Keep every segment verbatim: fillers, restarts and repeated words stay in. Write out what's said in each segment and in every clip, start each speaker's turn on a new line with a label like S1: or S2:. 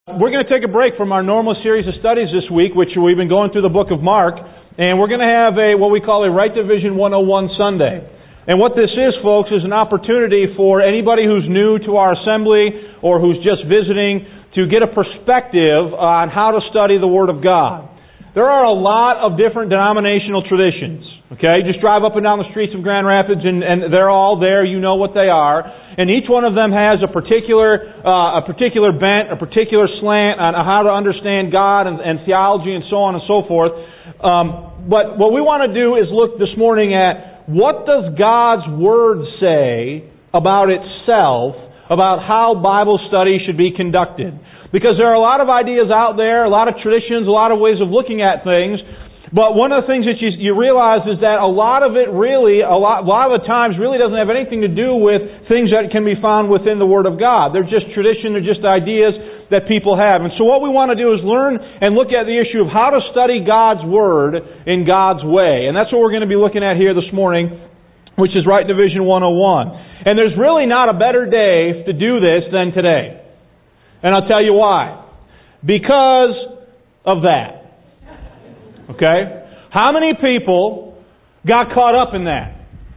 S1: We're going to take a break from our normal series of studies this week, which we've been going through the book of Mark, and we're going to have a what we call a Right Division one oh one Sunday. And what this is, folks, is an opportunity for anybody who's new to our assembly or who's just visiting to get a perspective on how to study the Word of God. There are a lot of different denominational traditions. Okay, just drive up and down the streets of Grand Rapids, and, and they're all there. You know what they are, and each one of them has a particular uh, a particular bent, a particular slant on how to understand God and, and theology and so on and so forth. Um, but what we want to do is look this morning at what does God's Word say about itself, about how Bible study should be conducted. Because there are a lot of ideas out there, a lot of traditions, a lot of ways of looking at things. But one of the things that you, you realize is that a lot of it really, a lot, a lot of the times really doesn't have anything to do with things that can be found within the Word of God. They're just tradition, they're just ideas that people have. And so what we want to do is learn and look at the issue of how to study God's Word in God's way. And that's what we're going to be looking at here this morning, which is Right Division one oh one. And there's really not a better day to do this than today. And I'll tell you why. Because of that. Okay? How many people got caught up in that?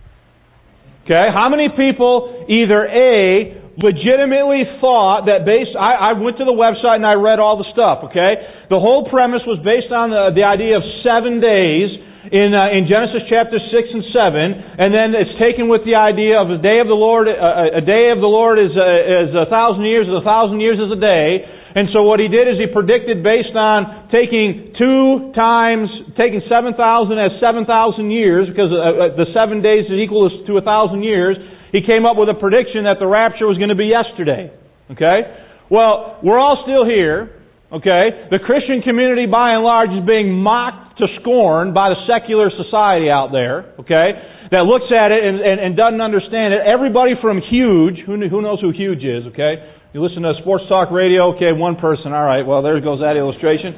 S1: Okay? How many people either A, legitimately thought that based... I, I went to the website and I read all the stuff, okay? The whole premise was based on the, the idea of seven days in uh, in Genesis chapter six and seven, and then it's taken with the idea of a day of the Lord, uh, a day of the Lord is a, is a thousand years, a thousand years is a day. And so what he did is he predicted based on taking two times, taking seven thousand as seven thousand years, because uh, the seven days is equal to a thousand years, he came up with a prediction that the rapture was going to be yesterday. Okay? Well, we're all still here. Okay? The Christian community by and large is being mocked to scorn by the secular society out there. Okay? That looks at it and, and, and doesn't understand it. Everybody from Huge, who, who knows who Huge is, okay? You listen to sports talk radio, okay, one person, all right, well, there goes that illustration.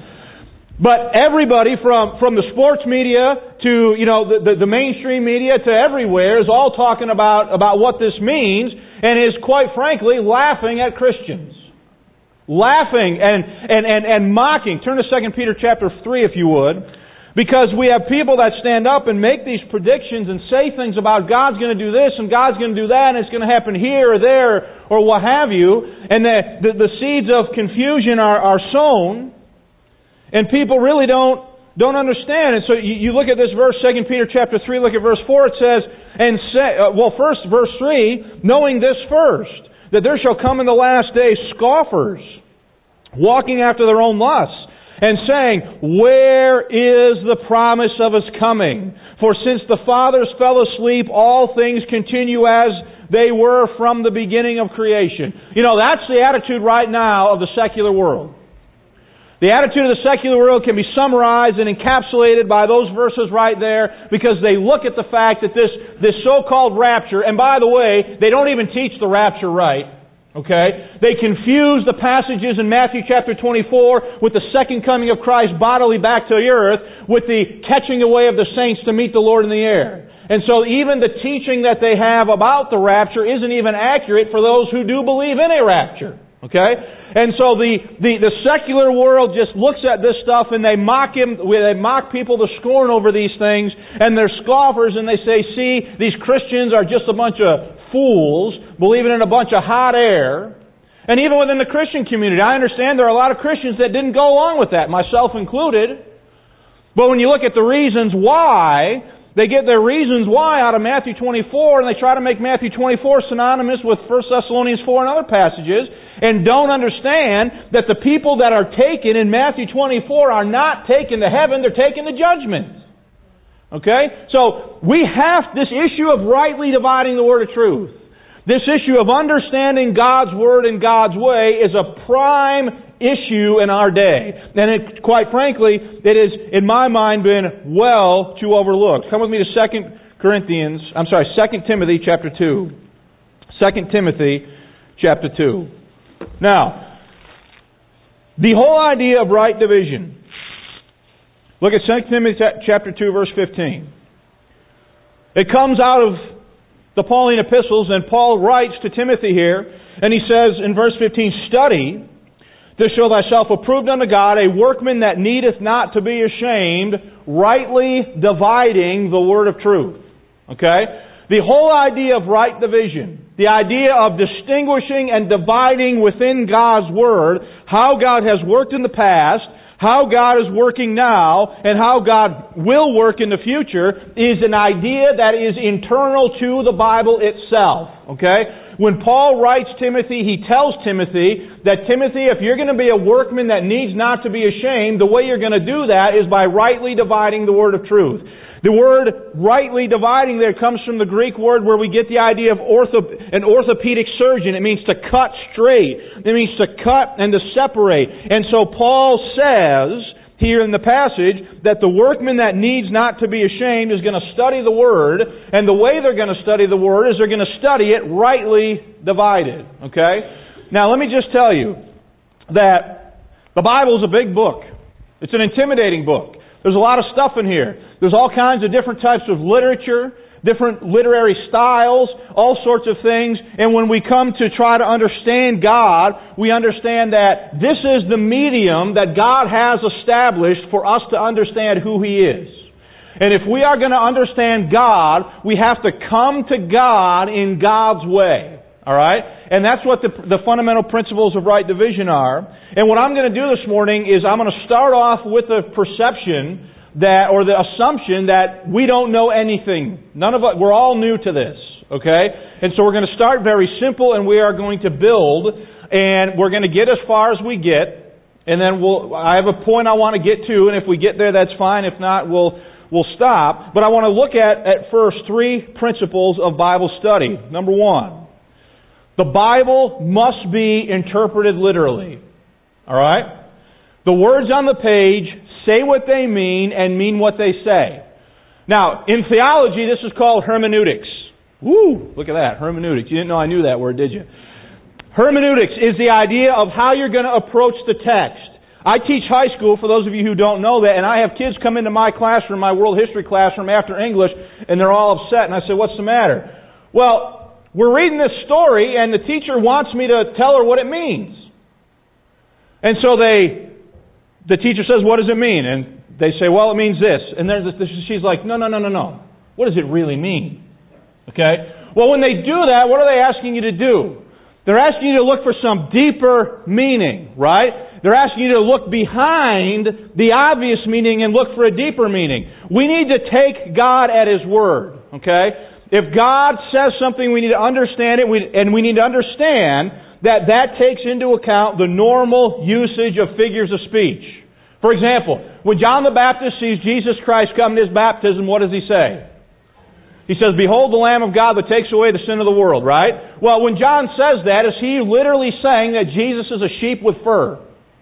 S1: But everybody from, from the sports media to, you know, the, the, the mainstream media to everywhere is all talking about, about what this means and is, quite frankly, laughing at Christians. Laughing and, and, and, and mocking. Turn to Second Peter chapter three, if you would. Because we have people that stand up and make these predictions and say things about God's going to do this and God's going to do that and it's going to happen here or there or what have you. And the, the, the seeds of confusion are, are sown and people really don't don't understand. And so you, you look at this verse, Second Peter chapter three, look at verse four, it says, and say, uh, well first, verse three, knowing this first, that there shall come in the last days scoffers, walking after their own lusts, and saying, where is the promise of His coming? For since the fathers fell asleep, all things continue as they were from the beginning of creation. You know, that's the attitude right now of the secular world. The attitude of the secular world can be summarized and encapsulated by those verses right there, because they look at the fact that this, this so-called rapture, and by the way, they don't even teach the rapture right. Okay? They confuse the passages in Matthew chapter twenty-four with the second coming of Christ bodily back to the earth with the catching away of the saints to meet the Lord in the air. And so even the teaching that they have about the rapture isn't even accurate for those who do believe in a rapture. Okay? And so the, the, the secular world just looks at this stuff and they mock him, they mock people to scorn over these things, and they're scoffers and they say, see, these Christians are just a bunch of fools, believing in a bunch of hot air. And even within the Christian community, I understand there are a lot of Christians that didn't go along with that, myself included. But when you look at the reasons why, they get their reasons why out of Matthew twenty-four, and they try to make Matthew twenty-four synonymous with First Thessalonians four and other passages, and don't understand that the people that are taken in Matthew twenty-four are not taken to heaven, they're taken to judgment. Okay? So, we have this issue of rightly dividing the word of truth. This issue of understanding God's Word in God's way is a prime issue in our day. And it, quite frankly, it has, in my mind, been well too overlooked. Come with me to Second Corinthians, I'm sorry, Second Timothy chapter two. Second Timothy chapter two. Now, the whole idea of right division. Look at Second Timothy chapter two, verse fifteen. It comes out of the Pauline epistles, and Paul writes to Timothy here, and he says in verse fifteen, study to show thyself approved unto God, a workman that needeth not to be ashamed, rightly dividing the word of truth. Okay? The whole idea of right division, the idea of distinguishing and dividing within God's Word how God has worked in the past, how God is working now, and how God will work in the future, is an idea that is internal to the Bible itself. Okay? When Paul writes Timothy, he tells Timothy that, Timothy, if you're going to be a workman that needs not to be ashamed, the way you're going to do that is by rightly dividing the word of truth. The word rightly dividing there comes from the Greek word where we get the idea of ortho, an orthopedic surgeon. It means to cut straight. It means to cut and to separate. And so Paul says here in the passage that the workman that needs not to be ashamed is going to study the Word, and the way they're going to study the Word is they're going to study it rightly divided. Okay? Now let me just tell you that the Bible is a big book. It's an intimidating book. There's a lot of stuff in here. There's all kinds of different types of literature, different literary styles, all sorts of things. And when we come to try to understand God, we understand that this is the medium that God has established for us to understand who He is. And if we are going to understand God, we have to come to God in God's way. All right? And that's what the, the fundamental principles of right division are. And what I'm going to do this morning is I'm going to start off with a perception that, or the assumption that we don't know anything. None of us, we're all new to this. Okay? And so we're going to start very simple, and we are going to build, and we're going to get as far as we get, and then we'll, I have a point I want to get to, and if we get there, that's fine. If not, we'll, we'll stop. But I want to look at, at first, three principles of Bible study. Number one, the Bible must be interpreted literally. All right? The words on the page say what they mean and mean what they say. Now, in theology, this is called hermeneutics. Woo! Look at that, hermeneutics. You didn't know I knew that word, did you? Hermeneutics is the idea of how you're going to approach the text. I teach high school, for those of you who don't know that, and I have kids come into my classroom, my world history classroom, after English, and they're all upset, and I say, what's the matter? Well, we're reading this story, and the teacher wants me to tell her what it means. And so they, the teacher says, what does it mean? And they say, well, it means this. And there's this, she's like, no, no, no, no, no. What does it really mean? Okay? Well, when they do that, what are they asking you to do? They're asking you to look for some deeper meaning, right? They're asking you to look behind the obvious meaning and look for a deeper meaning. We need to take God at His word, okay? If God says something, we need to understand it, and we need to understand that that takes into account the normal usage of figures of speech. For example, when John the Baptist sees Jesus Christ come to His baptism, what does he say? He says, behold the Lamb of God that takes away the sin of the world, right? Well, when John says that, is he literally saying that Jesus is a sheep with fur?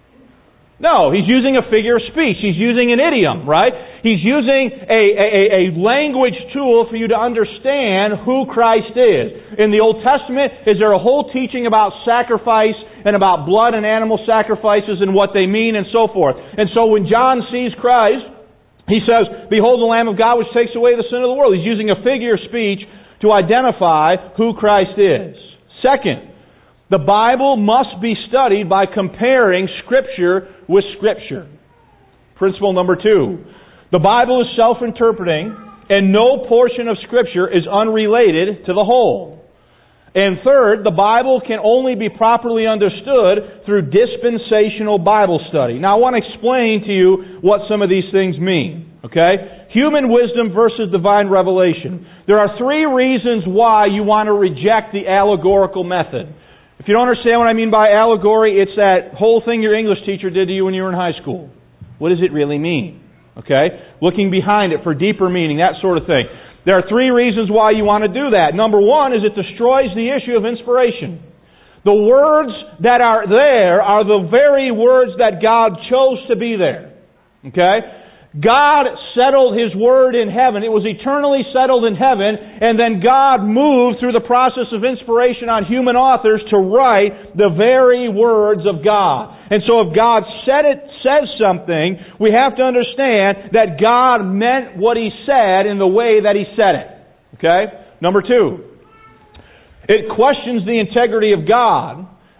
S1: No, he's using a figure of speech. He's using an idiom, right? He's using a, a, a language tool for you to understand who Christ is. In the Old Testament, is there a whole teaching about sacrifice and about blood and animal sacrifices and what they mean and so forth. And so when John sees Christ, he says, behold the Lamb of God which takes away the sin of the world. He's using a figure of speech to identify who Christ is. Second, the Bible must be studied by comparing Scripture with Scripture. Principle number two. The Bible is self-interpreting, and no portion of Scripture is unrelated to the whole. And third, the Bible can only be properly understood through dispensational Bible study. Now I want to explain to you what some of these things mean. Okay? Human wisdom versus divine revelation. There are three reasons why you want to reject the allegorical method. If you don't understand what I mean by allegory, it's that whole thing your English teacher did to you when you were in high school. What does it really mean? Okay? Looking behind it for deeper meaning, that sort of thing. There are three reasons why you want to do that. Number one is it destroys the issue of inspiration. The words that are there are the very words that God chose to be there. Okay? God settled His Word in heaven. It was eternally settled in heaven, and then God moved through the process of inspiration on human authors to write the very words of God. And so if God said it, says something, we have to understand that God meant what He said in the way that He said it. Okay? Number two, it questions the integrity of God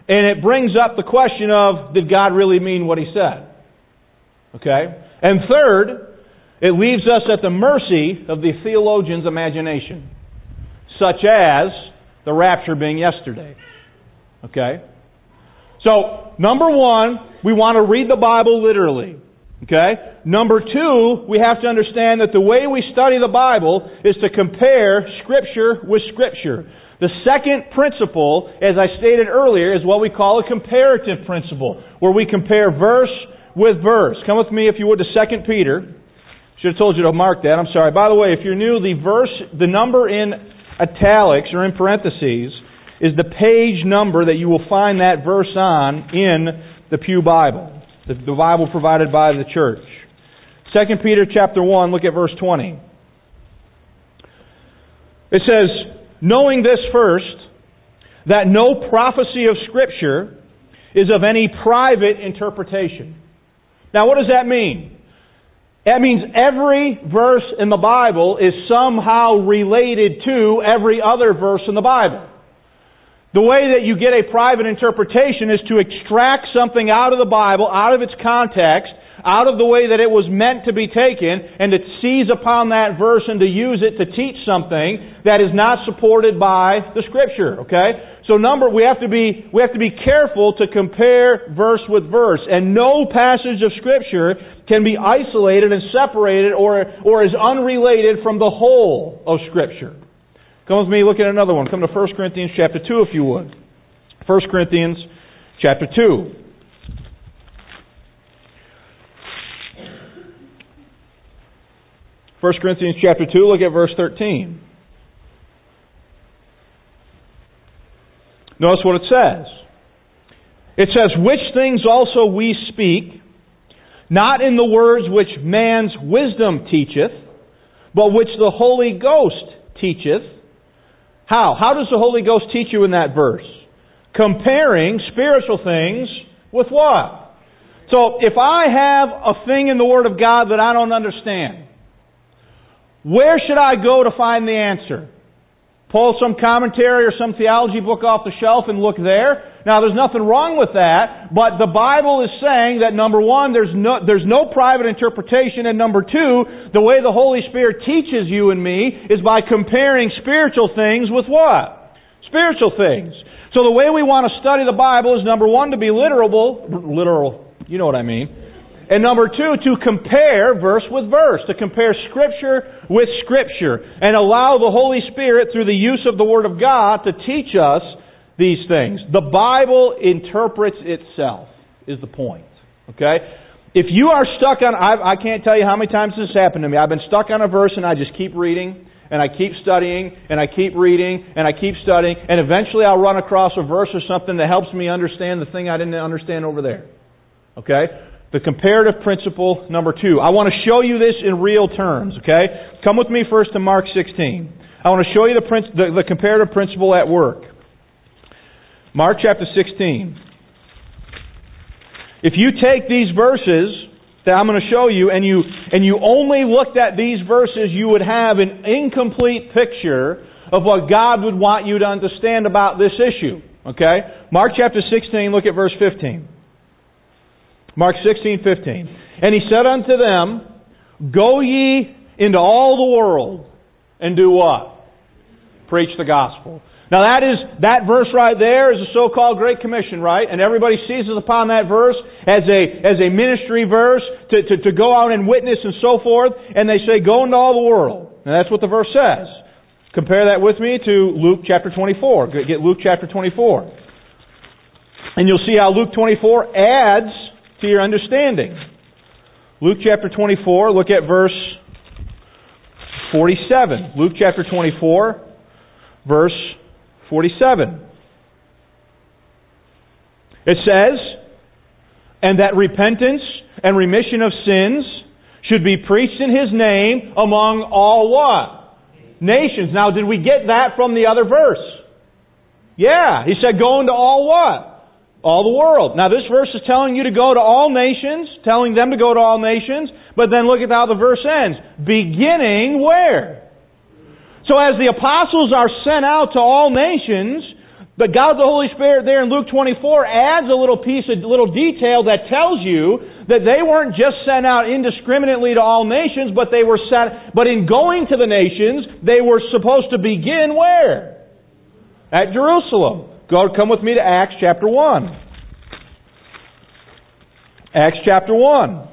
S1: And it brings up the question of, did God really mean what He said? Okay? And third, it leaves us at the mercy of the theologian's imagination, such as the rapture being yesterday. Okay? So, number one, we want to read the Bible literally. Okay? Number two, we have to understand that the way we study the Bible is to compare Scripture with Scripture. The second principle, as I stated earlier, is what we call a comparative principle, where we compare verse with verse. Come with me, if you would, to Second Peter. Should have told you to mark that. I'm sorry. By the way, if you're new, the verse, the number in italics or in parentheses is the page number that you will find that verse on in the Pew Bible, the, the Bible provided by the church. Second Peter chapter one, look at verse twenty. It says, knowing this first, that no prophecy of Scripture is of any private interpretation. Now, what does that mean? That means every verse in the Bible is somehow related to every other verse in the Bible. The way that you get a private interpretation is to extract something out of the Bible, out of its context, out of the way that it was meant to be taken, and to seize upon that verse and to use it to teach something that is not supported by the Scripture. Okay? So number, we have to be, we have to be careful to compare verse with verse. And no passage of Scripture can be isolated and separated or, or is unrelated from the whole of Scripture. Come with me, look at another one. Come to First Corinthians chapter two, if you would. First Corinthians chapter two. First Corinthians chapter two, look at verse thirteen. Notice what it says. It says, which things also we speak, not in the words which man's wisdom teacheth, but which the Holy Ghost teacheth. How? How does the Holy Ghost teach you in that verse? Comparing spiritual things with what? So, if I have a thing in the Word of God that I don't understand, where should I go to find the answer? Pull some commentary or some theology book off the shelf and look there? Now, there's nothing wrong with that, but the Bible is saying that, number one, there's no, there's no private interpretation, and number two, the way the Holy Spirit teaches you and me is by comparing spiritual things with what? Spiritual things. So the way we want to study the Bible is, number one, to be literal, literal, you know what I mean, and number two, to compare verse with verse, to compare Scripture with Scripture, and allow the Holy Spirit, through the use of the Word of God, to teach us these things. The Bible interprets itself, is the point. Okay? If you are stuck on, I, I can't tell you how many times this has happened to me. I've been stuck on a verse and I just keep reading, and I keep studying, and I keep reading, and I keep studying, and eventually I'll run across a verse or something that helps me understand the thing I didn't understand over there. Okay? The comparative principle, number two. I want to show you this in real terms, okay? Come with me first to Mark sixteen. I want to show you the, prin- the, the comparative principle at work. Mark chapter sixteen. If you take these verses that I'm going to show you and you and you only looked at these verses, you would have an incomplete picture of what God would want you to understand about this issue. Okay? Mark chapter sixteen, look at verse fifteen. Mark sixteen, fifteen. And He said unto them, go ye into all the world and do what? Preach the gospel. Now that is, that verse right there is the so-called Great Commission, right? And everybody seizes upon that verse as a, as a ministry verse to, to, to go out and witness and so forth. And they say, go into all the world. And that's what the verse says. Compare that with me to Luke chapter twenty-four. Get Luke chapter twenty-four. And you'll see how Luke twenty-four adds to your understanding. Luke chapter twenty-four, look at verse forty-seven. Luke chapter twenty-four, verse forty-seven. It says, and that repentance and remission of sins should be preached in His name among all what? Nations. Now, did we get that from the other verse? Yeah. He said, go into all what? All the world. Now this verse is telling you to go to all nations, telling them to go to all nations, but then look at how the verse ends. Beginning where? So as the apostles are sent out to all nations, But God the Holy Spirit there in Luke twenty-four adds a little piece, a little detail that tells you that they weren't just sent out indiscriminately to all nations, but they were sent, but in going to the nations, they were supposed to begin where? At Jerusalem. Go, come with me to Acts chapter one. Acts chapter one.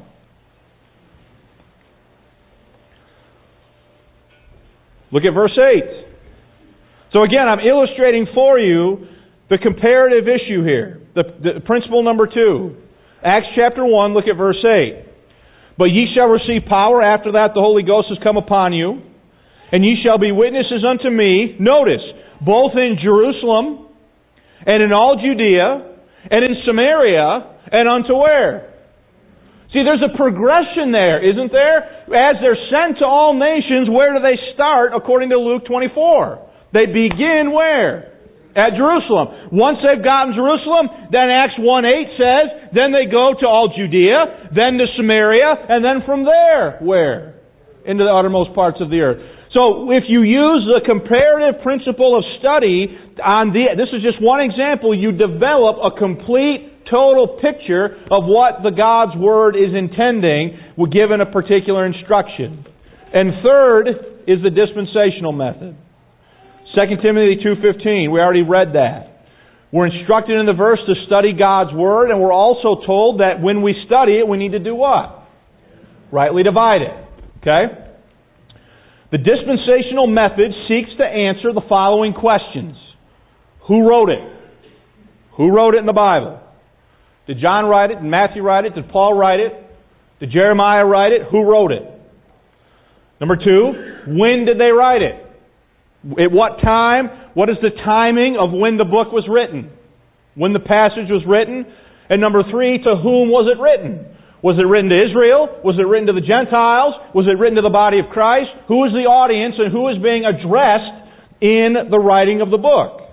S1: Look at verse eight. So again, I'm illustrating for you the comparative issue here. The, the principle number two. Acts chapter one, look at verse eight. But ye shall receive power after that the Holy Ghost has come upon you, and ye shall be witnesses unto me, notice, both in Jerusalem, and in all Judea, and in Samaria, and unto where? See, there's a progression there, isn't there? As they're sent to all nations, where do they start according to Luke twenty-four? They begin where? At Jerusalem. Once they've gotten Jerusalem, then Acts one eight says, then they go to all Judea, then to Samaria, and then from there, where? Into the uttermost parts of the earth. So if you use the comparative principle of study on the, this is just one example, you develop a complete, total picture of what the God's Word is intending given a particular instruction. And third is the dispensational method. Second Timothy two fifteen, we already read that. We're instructed in the verse to study God's Word, and we're also told that when we study it, we need to do what? Rightly divide it. Okay? The dispensational method seeks to answer the following questions. Who wrote it? Who wrote it in the Bible? Did John write it? Did Matthew write it? Did Paul write it? Did Jeremiah write it? Who wrote it? Number two, when did they write it? At what time? What is the timing of when the book was written? When the passage was written? And number three, to whom was it written? Was it written to Israel? Was it written to the Gentiles? Was it written to the body of Christ? Who is the audience and who is being addressed in the writing of the book?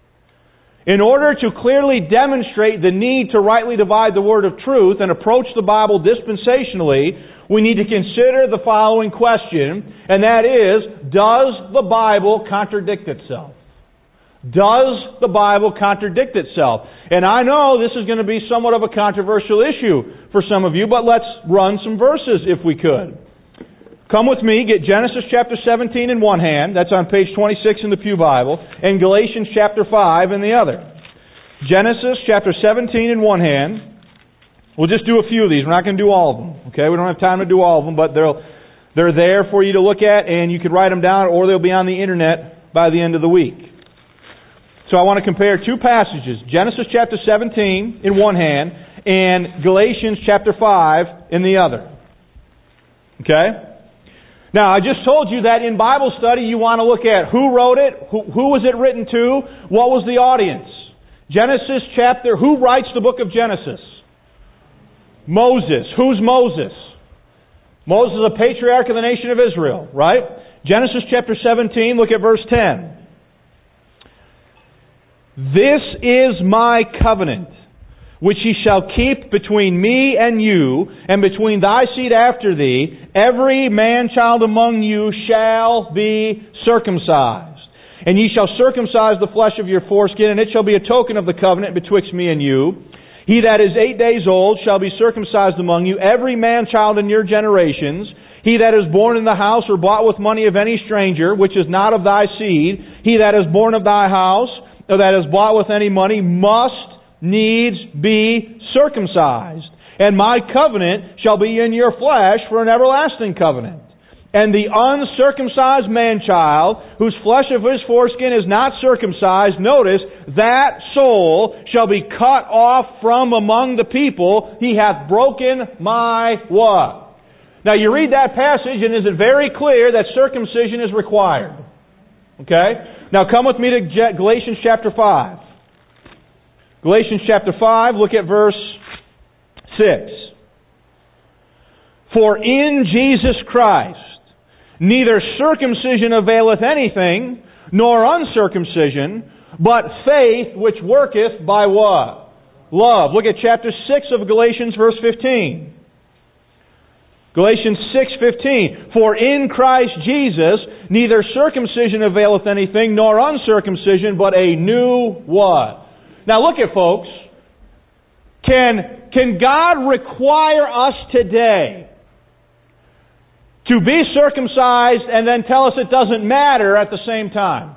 S1: In order to clearly demonstrate the need to rightly divide the word of truth and approach the Bible dispensationally, we need to consider the following question, and that is, does the Bible contradict itself? Does the Bible contradict itself? And I know this is going to be somewhat of a controversial issue for some of you, but let's run some verses if we could. Come with me, get Genesis chapter seventeen in one hand, that's on page twenty-six in the Pew Bible, and Galatians chapter five in the other. Genesis chapter seventeen in one hand. We'll just do a few of these. We're not going to do all of them. Okay, we don't have time to do all of them, but they'll, they're there for you to look at, and you can write them down, or they'll be on the internet by the end of the week. So I want to compare two passages, Genesis chapter seventeen in one hand, and Galatians chapter five in the other. Okay? Now, I just told you that in Bible study you want to look at who wrote it, who, who was it written to, what was the audience. Genesis chapter, who writes the book of Genesis? Moses. Who's Moses? Moses is a patriarch of the nation of Israel, right? Genesis chapter seventeen, look at verse ten. This is my covenant, which ye shall keep between me and you, and between thy seed after thee. Every man-child among you shall be circumcised. And ye shall circumcise the flesh of your foreskin, and it shall be a token of the covenant betwixt me and you. He that is eight days old shall be circumcised among you, every man-child in your generations. He that is born in the house or bought with money of any stranger, which is not of thy seed, he that is born of thy house, or that is bought with any money, must needs be circumcised. And my covenant shall be in your flesh for an everlasting covenant. And the uncircumcised man-child, whose flesh of his foreskin is not circumcised, notice, that soul shall be cut off from among the people. He hath broken my what? Now you read that passage, and is it very clear that circumcision is required? Okay? Now come with me to Galatians chapter five. Galatians chapter five, look at verse six. For in Jesus Christ neither circumcision availeth anything, nor uncircumcision, but faith which worketh by what? Love. Look at chapter six of Galatians, verse fifteen. Galatians six fifteen. For in Christ Jesus neither circumcision availeth anything, nor uncircumcision, but a new what? Now look at folks. Can, can God require us today to be circumcised and then tell us it doesn't matter at the same time?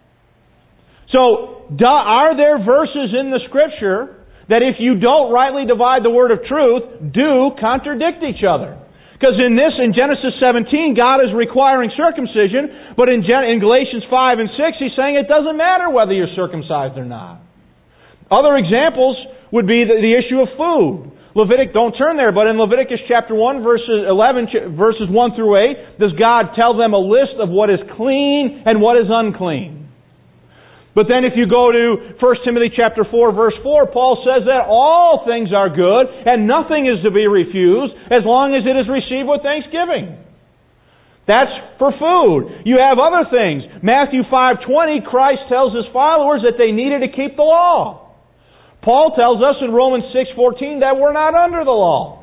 S1: So, are there verses in the Scripture that if you don't rightly divide the word of truth, do contradict each other? Because in this, in Genesis seventeen, God is requiring circumcision, but in, Gen- in Galatians five and six, He's saying it doesn't matter whether you're circumcised or not. Other examples would be the, the issue of food. Levitic, don't turn there, but in Leviticus chapter one, verses eleven, verses one through eight, does God tell them a list of what is clean and what is unclean? But then if you go to First Timothy chapter four, verse four, Paul says that all things are good and nothing is to be refused as long as it is received with thanksgiving. That's for food. You have other things. Matthew five twenty, Christ tells His followers that they needed to keep the law. Paul tells us in Romans six fourteen that we're not under the law.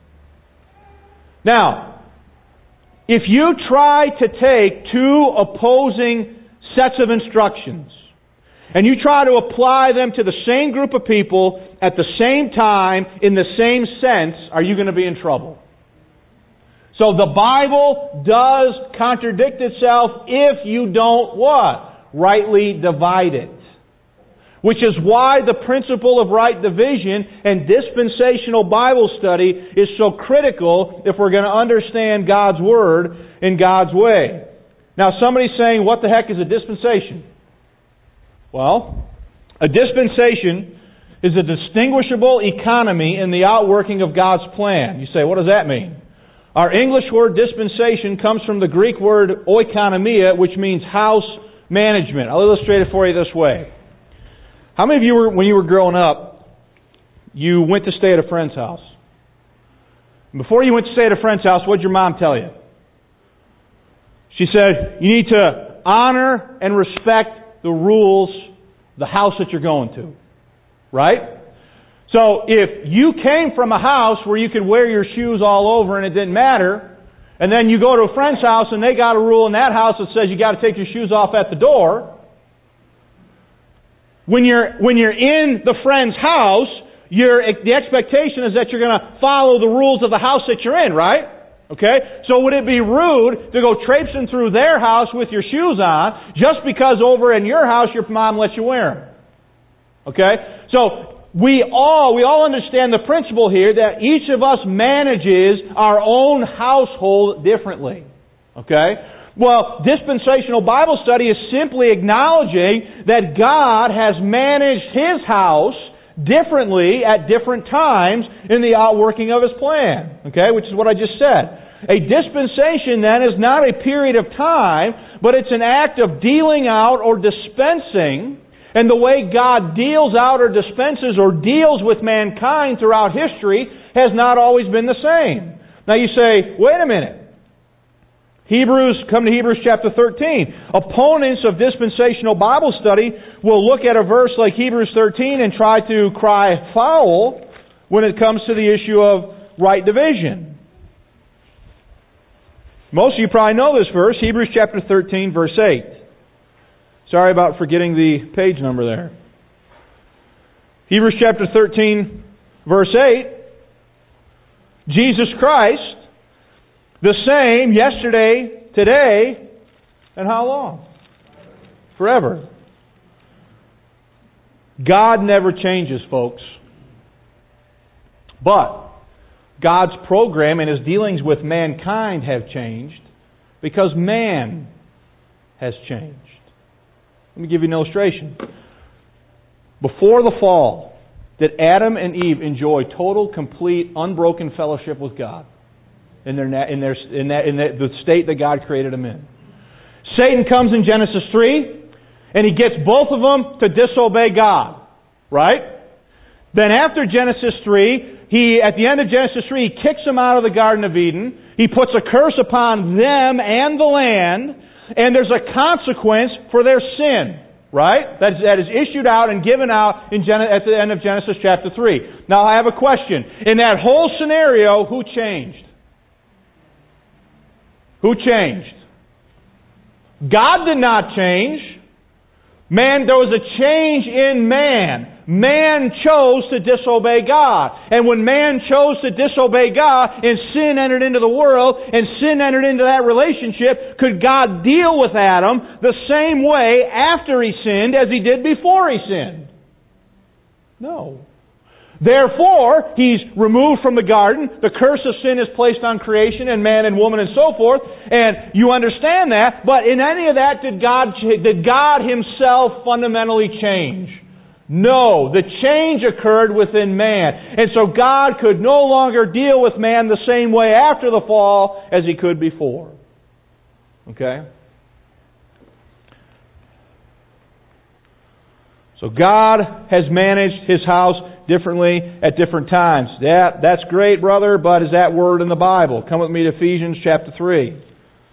S1: Now, if you try to take two opposing sets of instructions and you try to apply them to the same group of people at the same time in the same sense, are you going to be in trouble? So the Bible does contradict itself if you don't what? Rightly divide it. Which is why the principle of right division and dispensational Bible study is so critical if we're going to understand God's Word in God's way. Now somebody's saying, what the heck is a dispensation? Well, a dispensation is a distinguishable economy in the outworking of God's plan. You say, what does that mean? Our English word dispensation comes from the Greek word oikonomia, which means house management. I'll illustrate it for you this way. How many of you, were, when you were growing up, you went to stay at a friend's house? Before you went to stay at a friend's house, what did your mom tell you? She said, you need to honor and respect the rules, the house that you're going to. Right? So if you came from a house where you could wear your shoes all over and it didn't matter, and then you go to a friend's house and they got a rule in that house that says you got to take your shoes off at the door, when you're when you're in the friend's house, you're, the expectation is that you're going to follow the rules of the house that you're in, right? Okay? So would it be rude to go traipsing through their house with your shoes on just because over in your house your mom lets you wear them? Okay? So we all we all understand the principle here that each of us manages our own household differently. Okay? Well, dispensational Bible study is simply acknowledging that God has managed His house differently at different times in the outworking of His plan. Okay? Which is what I just said. A dispensation, then, is not a period of time, but it's an act of dealing out or dispensing. And the way God deals out or dispenses or deals with mankind throughout history has not always been the same. Now you say, wait a minute. Hebrews, come to Hebrews chapter thirteen. Opponents of dispensational Bible study will look at a verse like Hebrews thirteen and try to cry foul when it comes to the issue of right division. Most of you probably know this verse, Hebrews chapter thirteen, verse eight. Sorry about forgetting the page number there. Hebrews chapter thirteen, verse eight. Jesus Christ, the same yesterday, today, and how long? Forever. God never changes, folks. But God's program and His dealings with mankind have changed because man has changed. Let me give you an illustration. Before the fall, did Adam and Eve enjoy total, complete, unbroken fellowship with God in their in their in that in the state that God created them in? Satan comes in Genesis three, and he gets both of them to disobey God. Right? Then after Genesis three, he at the end of Genesis three, he kicks them out of the Garden of Eden. He puts a curse upon them and the land, and there's a consequence for their sin. Right? That is, that is issued out and given out in Gen- at the end of Genesis chapter three. Now I have a question. In that whole scenario, who changed? Who changed? God did not change. Man, there was a change in man. Man chose to disobey God. And when man chose to disobey God and sin entered into the world and sin entered into that relationship, could God deal with Adam the same way after he sinned as he did before he sinned? No. Therefore, He's removed from the garden. The curse of sin is placed on creation and man and woman and so forth. And you understand that. But in any of that, did God, did God Himself fundamentally change? No. The change occurred within man. And so God could no longer deal with man the same way after the fall as He could before. Okay? So God has managed His house differently at different times. That, that's great, brother, but is that word in the Bible? Come with me to Ephesians chapter three.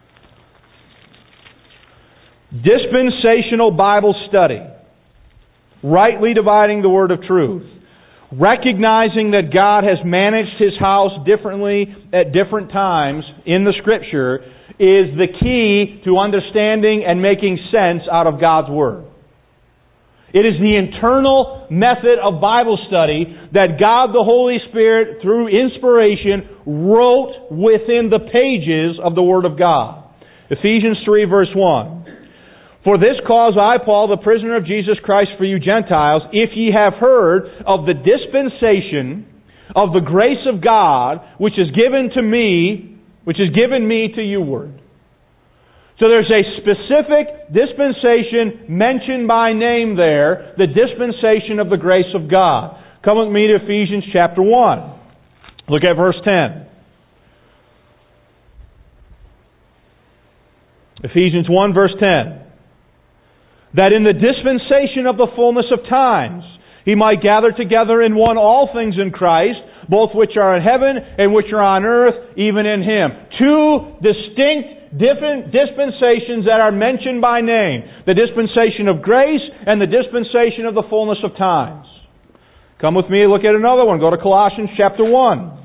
S1: Dispensational Bible study. Rightly dividing the word of truth. Recognizing that God has managed His house differently at different times in the Scripture is the key to understanding and making sense out of God's Word. It is the internal method of Bible study that God the Holy Spirit, through inspiration, wrote within the pages of the Word of God. Ephesians three verse one. For this cause I, Paul, the prisoner of Jesus Christ for you Gentiles, if ye have heard of the dispensation of the grace of God, which is given to me, which is given me to you ward. So there's a specific dispensation mentioned by name there, the dispensation of the grace of God. Come with me to Ephesians chapter one. Look at verse ten. Ephesians one verse ten. That in the dispensation of the fullness of times He might gather together in one all things in Christ, both which are in heaven and which are on earth, even in Him. Two distinct different dispensations that are mentioned by name. The dispensation of grace and the dispensation of the fullness of times. Come with me and look at another one. Go to Colossians chapter one.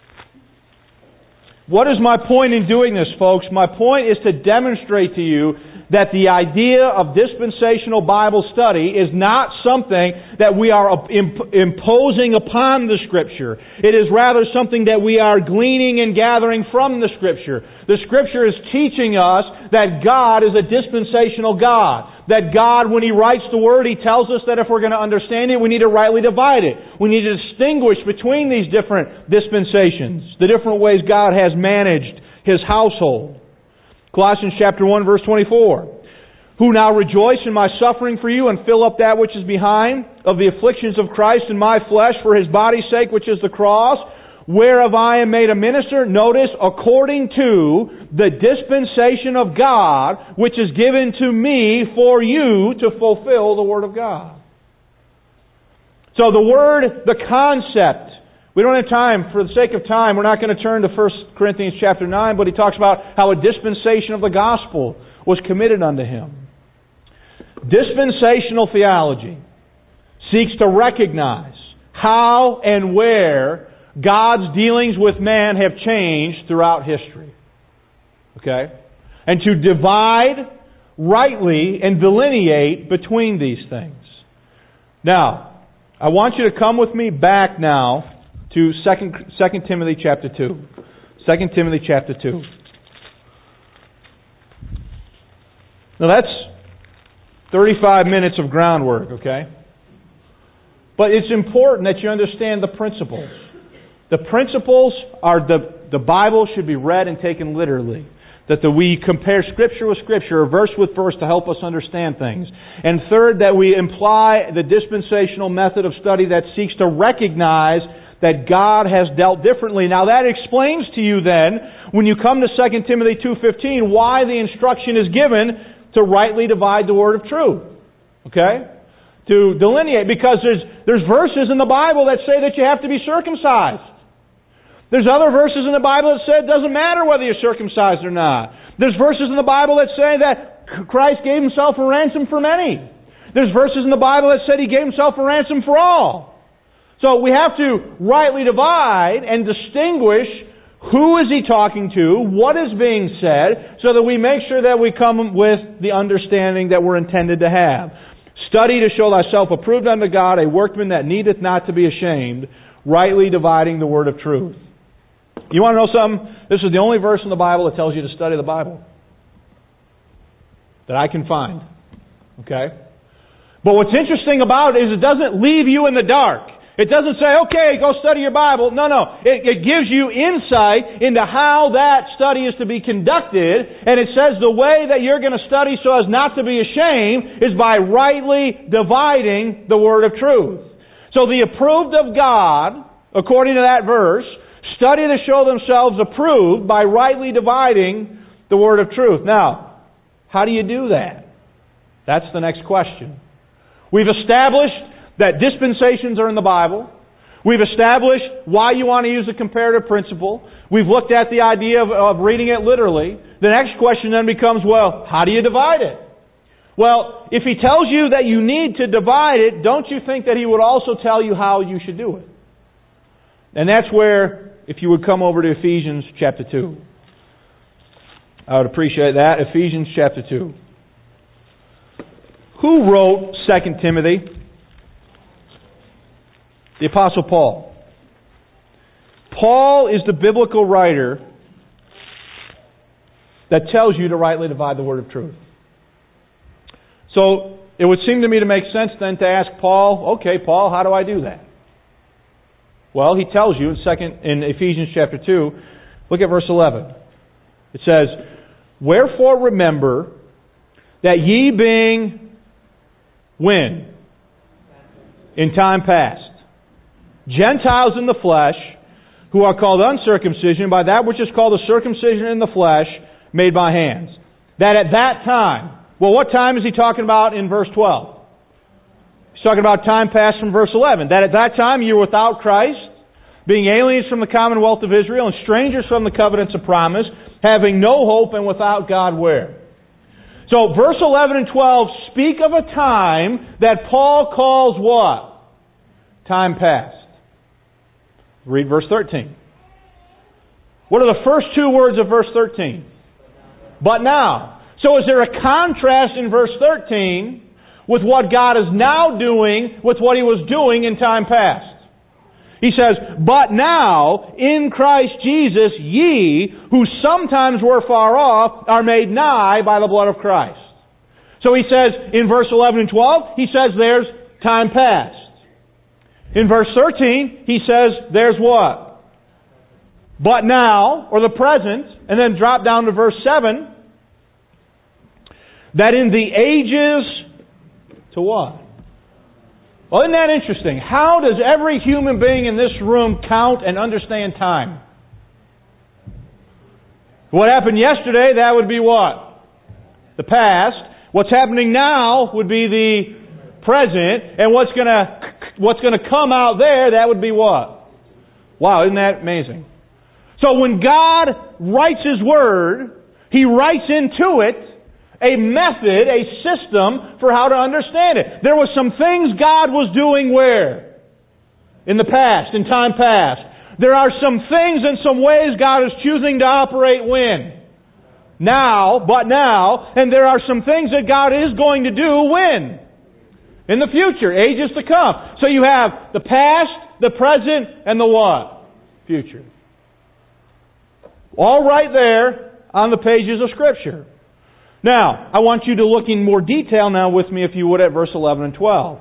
S1: What is my point in doing this, folks? My point is to demonstrate to you that the idea of dispensational Bible study is not something that we are imp- imposing upon the Scripture. It is rather something that we are gleaning and gathering from the Scripture. The Scripture is teaching us that God is a dispensational God. That God, when He writes the Word, He tells us that if we're going to understand it, we need to rightly divide it. We need to distinguish between these different dispensations, the different ways God has managed His household. Colossians chapter one verse twenty-four. Who now rejoice in my suffering for you and fill up that which is behind of the afflictions of Christ in my flesh for His body's sake, which is the cross, whereof I am made a minister, notice, according to the dispensation of God, which is given to me for you to fulfill the Word of God. So the Word, the concept, we don't have time. For the sake of time, we're not going to turn to First Corinthians chapter nine, but he talks about how a dispensation of the gospel was committed unto him. Dispensational theology seeks to recognize how and where God's dealings with man have changed throughout history. Okay? And to divide rightly and delineate between these things. Now, I want you to come with me back now to Second Timothy chapter two. Second Timothy chapter two. Now that's thirty-five minutes of groundwork, okay? But it's important that you understand the principles. The principles are the, the Bible should be read and taken literally. That the, we compare Scripture with Scripture, verse with verse, to help us understand things. And third, that we imply the dispensational method of study that seeks to recognize that God has dealt differently. Now that explains to you then, when you come to Second Timothy two fifteen, why the instruction is given to rightly divide the word of truth. Okay? To delineate. Because there's, there's verses in the Bible that say that you have to be circumcised. There's other verses in the Bible that say it doesn't matter whether you're circumcised or not. There's verses in the Bible that say that Christ gave Himself a ransom for many. There's verses in the Bible that said He gave Himself a ransom for all. So we have to rightly divide and distinguish Who is he talking to? What is being said? So that we make sure that we come with the understanding that we're intended to have. Study to show thyself approved unto God, a workman that needeth not to be ashamed, rightly dividing the word of truth. You want to know something? This is the only verse in the Bible that tells you to study the Bible that I can find. Okay? But what's interesting about it is it doesn't leave you in the dark. It doesn't say, okay, go study your Bible. No, no. It, it gives you insight into how that study is to be conducted. And it says the way that you're going to study so as not to be ashamed is by rightly dividing the word of truth. So the approved of God, according to that verse, study to show themselves approved by rightly dividing the word of truth. Now, how do you do that? That's the next question. We've established that dispensations are in the Bible. We've established why you want to use the comparative principle. We've looked at the idea of, of reading it literally. The next question then becomes, well, how do you divide it? Well, if he tells you that you need to divide it, don't you think that he would also tell you how you should do it? And that's where, if you would come over to Ephesians chapter two. I would appreciate that. Ephesians chapter two. Who wrote Second Timothy? The Apostle Paul. Paul is the biblical writer that tells you to rightly divide the word of truth. So, it would seem to me to make sense then to ask Paul, okay, Paul, how do I do that? Well, he tells you in second in Ephesians chapter two, look at verse eleven. It says, wherefore remember that ye being when? In time past. Gentiles in the flesh, who are called uncircumcision by that which is called the circumcision in the flesh, made by hands. That at that time, well, what time is he talking about in verse twelve? He's talking about time past from verse eleven. That at that time you were without Christ, being aliens from the commonwealth of Israel, and strangers from the covenants of promise, having no hope and without God where? So verse eleven and twelve speak of a time that Paul calls what? Time past. Read verse thirteen. What are the first two words of verse thirteen? But now. So is there a contrast in verse thirteen with what God is now doing with what He was doing in time past? He says, but now, in Christ Jesus, ye, who sometimes were far off, are made nigh by the blood of Christ. So he says, in verse eleven and twelve, he says there's time past. In verse thirteen, he says there's what? But now, or the present, and then drop down to verse seven, that in the ages, to what? Well, isn't that interesting? How does every human being in this room count and understand time? What happened yesterday, that would be what? The past. What's happening now would be the present. And what's going to what's going to come out there, that would be what? Wow, isn't that amazing? So when God writes His Word, He writes into it a method, a system for how to understand it. There were some things God was doing where? In the past, in time past. There are some things and some ways God is choosing to operate when? Now, but now. And there are some things that God is going to do when? In the future, ages to come. So you have the past, the present, and the what? Future. All right there on the pages of Scripture. Now, I want you to look in more detail now with me, if you would, at verse eleven and twelve.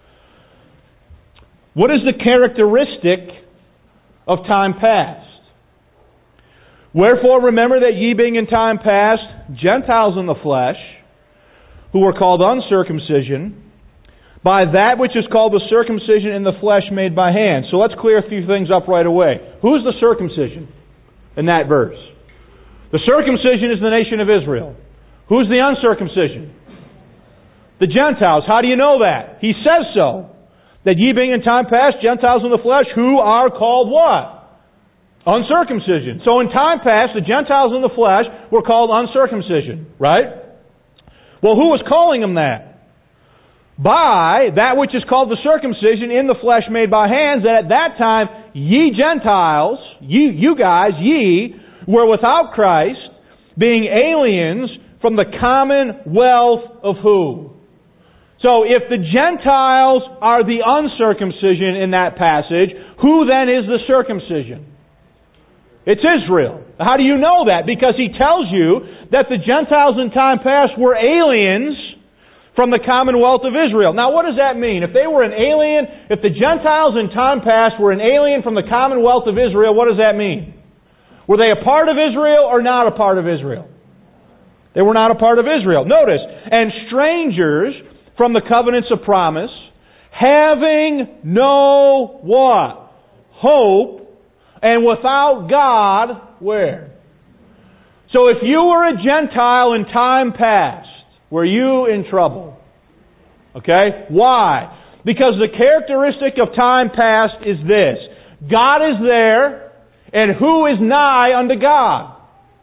S1: What is the characteristic of time past? Wherefore remember that ye being in time past Gentiles in the flesh, who were called uncircumcision, by that which is called the circumcision in the flesh made by hand. So let's clear a few things up right away. Who's the circumcision in that verse? The circumcision is the nation of Israel. Who's the uncircumcision? The Gentiles. How do you know that? He says so. That ye being in time past Gentiles in the flesh, who are called what? Uncircumcision. So in time past, the Gentiles in the flesh were called uncircumcision. Right? Well, who was calling them that? By that which is called the circumcision in the flesh made by hands, that at that time ye Gentiles you, you guys, ye, were without Christ, being aliens from the commonwealth of who? So if the Gentiles are the uncircumcision in that passage, who then is the circumcision? It's Israel. How do you know that? Because he tells you that the Gentiles in time past were aliens from the commonwealth of Israel. Now what does that mean? If they were an alien, if the Gentiles in time past were an alien from the commonwealth of Israel, what does that mean? Were they a part of Israel or not a part of Israel? They were not a part of Israel. Notice, and strangers from the covenants of promise, having no what? Hope, and without God, where? So if you were a Gentile in time past, were you in trouble? Okay? Why? Because the characteristic of time past is this. God is there, and who is nigh unto God?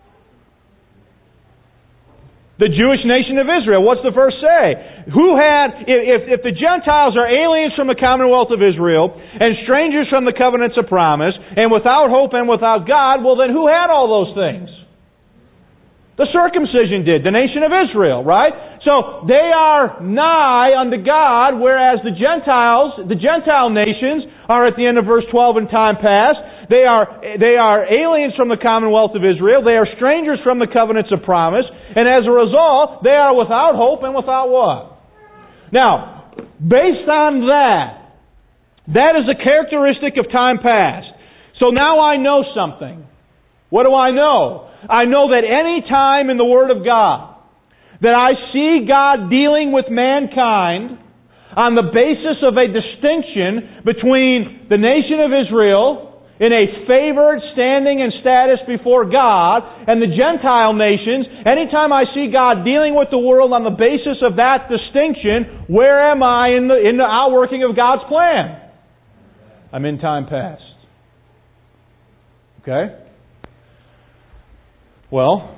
S1: The Jewish nation of Israel. What's the verse say? Who had, if, if the Gentiles are aliens from the commonwealth of Israel, and strangers from the covenants of promise, and without hope and without God, well then who had all those things? The circumcision did, the nation of Israel, right? So they are nigh unto God, whereas the Gentiles, the Gentile nations, are at the end of verse twelve in time past. They are, they are aliens from the commonwealth of Israel. They are strangers from the covenants of promise. And as a result, they are without hope and without what? Now, based on that, that is a characteristic of time past. So now I know something. What do I know? I know that any time in the Word of God that I see God dealing with mankind on the basis of a distinction between the nation of Israel in a favored standing and status before God and the Gentile nations, anytime I see God dealing with the world on the basis of that distinction, where am I in the, in the outworking of God's plan? I'm in time past. Okay? Well,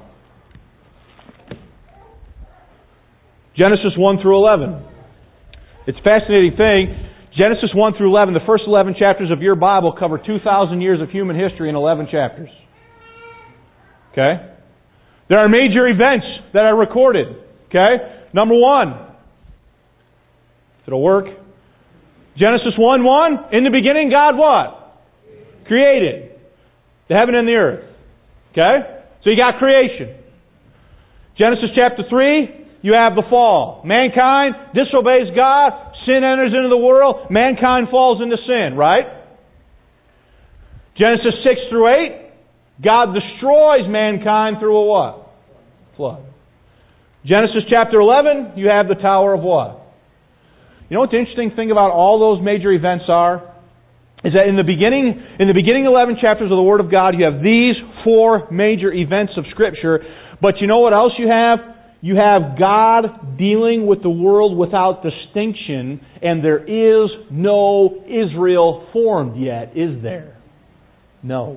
S1: Genesis one through eleven. It's a fascinating thing. Genesis one through eleven, the first eleven chapters of your Bible cover two thousand years of human history in eleven chapters. Okay? There are major events that are recorded. Okay? Number one. It'll work. Genesis one one, in the beginning God what? Created the heaven and the earth. Okay? So you got creation. Genesis chapter three, you have the fall. Mankind disobeys God. Sin enters into the world. Mankind falls into sin, right? Genesis six through eight, God destroys mankind through a what? Flood. Genesis chapter eleven, you have the Tower of what? You know what the interesting thing about all those major events are? Is that in the beginning, in the beginning eleven chapters of the Word of God, you have these four major events of Scripture. But you know what else you have? You have God dealing with the world without distinction, and there is no Israel formed yet, is there? No.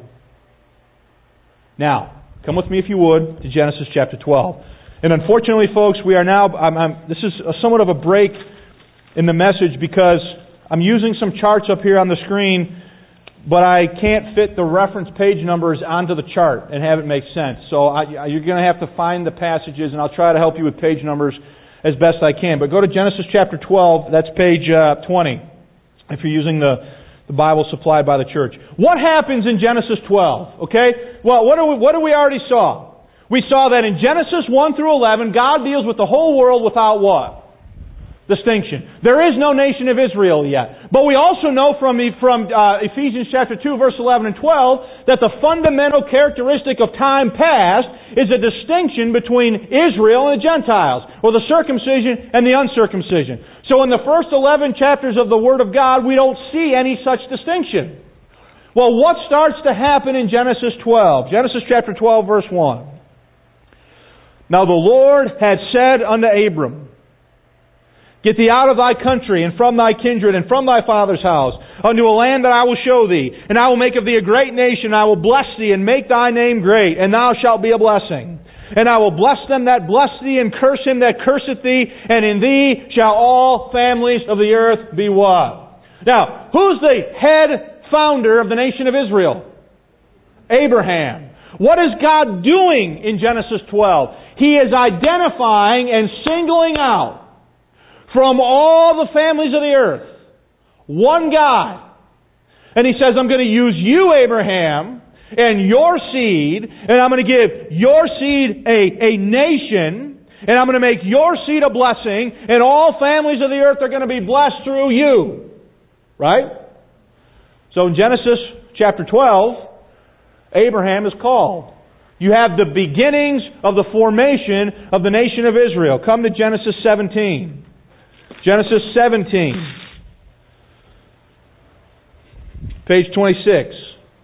S1: Now, come with me if you would to Genesis chapter twelve. And unfortunately, folks, we are now, I'm, I'm, this is a, somewhat of a break in the message because I'm using some charts up here on the screen, but I can't fit the reference page numbers onto the chart and have it make sense. So I, you're going to have to find the passages, and I'll try to help you with page numbers as best I can. But go to Genesis chapter twelve, that's page uh, twenty, if you're using the, the Bible supplied by the church. What happens in Genesis twelve? Okay? Well, what do we, what do we already saw? We saw that in Genesis one through eleven, God deals with the whole world without what? Distinction. There is no nation of Israel yet. But we also know from, from uh, Ephesians chapter two, verse eleven and twelve, that the fundamental characteristic of time past is a distinction between Israel and the Gentiles, or the circumcision and the uncircumcision. So in the first eleven chapters of the Word of God, we don't see any such distinction. Well, what starts to happen in Genesis twelve? Genesis chapter twelve, verse one. Now the Lord had said unto Abram, Get thee out of thy country, and from thy kindred, and from thy father's house, unto a land that I will show thee. And I will make of thee a great nation, and I will bless thee, and make thy name great, and thou shalt be a blessing. And I will bless them that bless thee, and curse him that curseth thee, and in thee shall all families of the earth be what? Now, who's the head founder of the nation of Israel? Abraham. What is God doing in Genesis twelve? He is identifying and singling out from all the families of the earth one guy. And He says, I'm going to use you, Abraham, and your seed, and I'm going to give your seed a, a nation, and I'm going to make your seed a blessing, and all families of the earth are going to be blessed through you. Right? So in Genesis chapter twelve, Abraham is called. You have the beginnings of the formation of the nation of Israel. Come to Genesis seventeen. Genesis seventeen. Page twenty-six.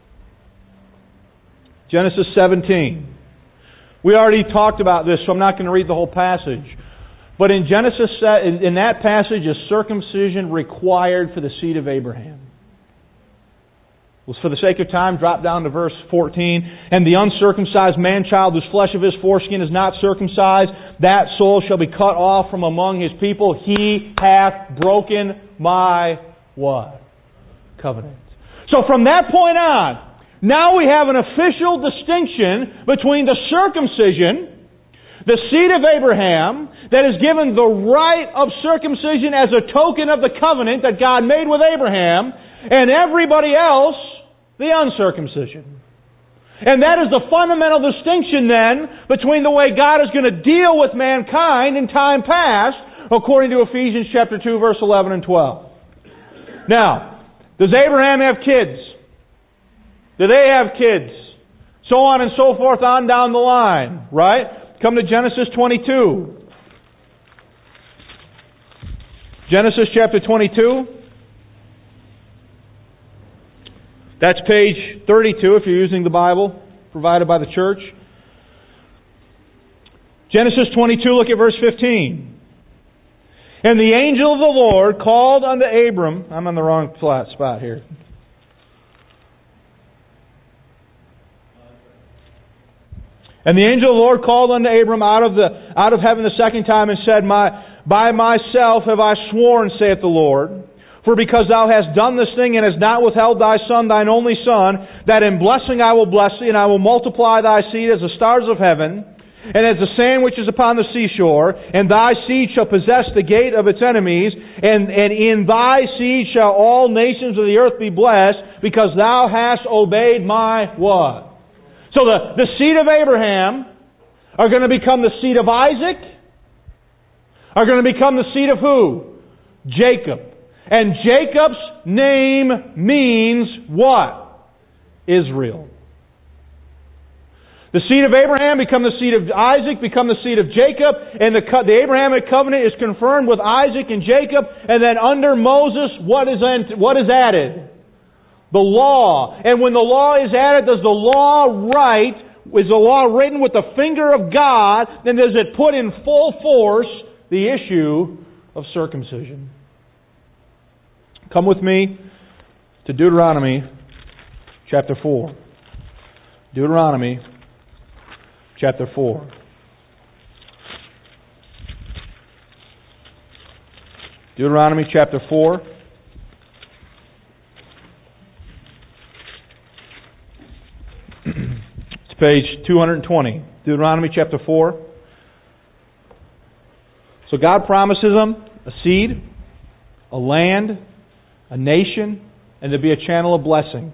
S1: Genesis seventeen. We already talked about this, so I'm not going to read the whole passage. But in Genesis, in that passage, is circumcision required for the seed of Abraham? Well, for the sake of time, drop down to verse fourteen. And the uncircumcised man-child whose flesh of his foreskin is not circumcised, that soul shall be cut off from among his people. He hath broken my what? Covenant. So from that point on, now we have an official distinction between the circumcision, the seed of Abraham, that is given the right of circumcision as a token of the covenant that God made with Abraham, and everybody else, the uncircumcision. And that is the fundamental distinction then between the way God is going to deal with mankind in time past, according to Ephesians chapter two, verse eleven and twelve. Now, does Abraham have kids? Do they have kids? So on and so forth on down the line, right? Come to Genesis twenty-two. Genesis chapter twenty-two. That's page thirty-two if you're using the Bible provided by the church. Genesis twenty-two, look at verse fifteen. And the angel of the Lord called unto Abram. I'm on the wrong flat spot here. And the angel of the Lord called unto Abram out of the out of heaven the second time and said, My by myself have I sworn, saith the Lord. For because thou hast done this thing and hast not withheld thy son, thine only son, that in blessing I will bless thee, and I will multiply thy seed as the stars of heaven, and as the sand which is upon the seashore, and thy seed shall possess the gate of its enemies, and, and in thy seed shall all nations of the earth be blessed, because thou hast obeyed my what? So the, the seed of Abraham are going to become the seed of Isaac, are going to become the seed of who? Jacob. And Jacob's name means what? Israel. The seed of Abraham become the seed of Isaac, become the seed of Jacob, and the, the Abrahamic covenant is confirmed with Isaac and Jacob, and then under Moses, what is, what is added? The law. And when the law is added, does the law write, is the law written with the finger of God, then does it put in full force the issue of circumcision? Come with me to Deuteronomy chapter four. Deuteronomy chapter four. Deuteronomy chapter four. It's page two hundred twenty. Deuteronomy chapter four. So God promises them a seed, a land, a nation, and to be a channel of blessing.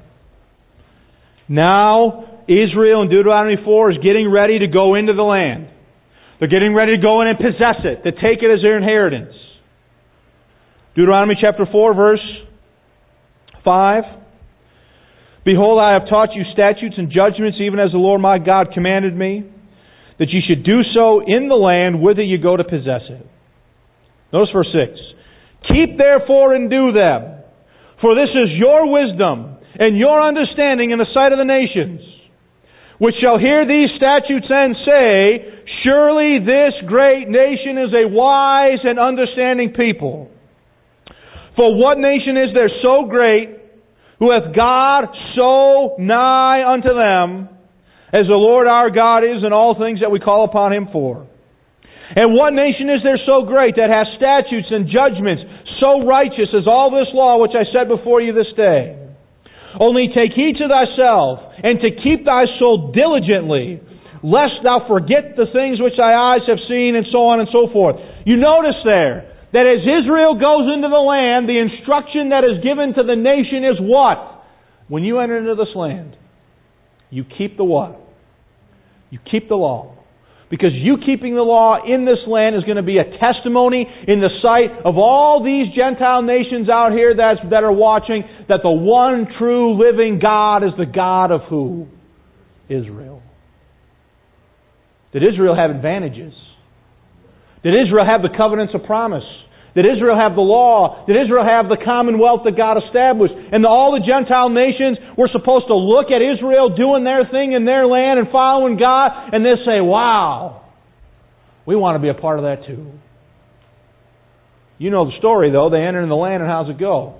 S1: Now, Israel in Deuteronomy four is getting ready to go into the land. They're getting ready to go in and possess it, to take it as their inheritance. Deuteronomy chapter four, verse five. Behold, I have taught you statutes and judgments, even as the Lord my God commanded me, that ye should do so in the land whither you go to possess it. Notice verse six. Keep therefore and do them, for this is your wisdom and your understanding in the sight of the nations, which shall hear these statutes and say, Surely this great nation is a wise and understanding people. For what nation is there so great, who hath God so nigh unto them, as the Lord our God is in all things that we call upon Him for? And what nation is there so great that has statutes and judgments so righteous as all this law which I set before you this day? Only take heed to thyself, and to keep thy soul diligently, lest thou forget the things which thy eyes have seen, and so on and so forth. You notice there, that as Israel goes into the land, the instruction that is given to the nation is what? When you enter into this land, you keep the what? You keep the law. Because you keeping the law in this land is going to be a testimony in the sight of all these Gentile nations out here that's, that are watching, that the one true living God is the God of who? Israel. Did Israel have advantages? Did Israel have the covenants of promise? Did Israel have the law? Did Israel have the commonwealth that God established? And all the Gentile nations were supposed to look at Israel doing their thing in their land and following God, and they say, wow, we want to be a part of that too. You know the story though. They enter in the land, and how's it go?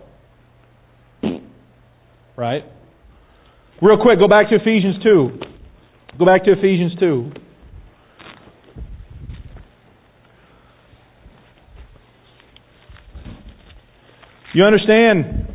S1: Right? Real quick, go back to Ephesians two. Go back to Ephesians two. You understand?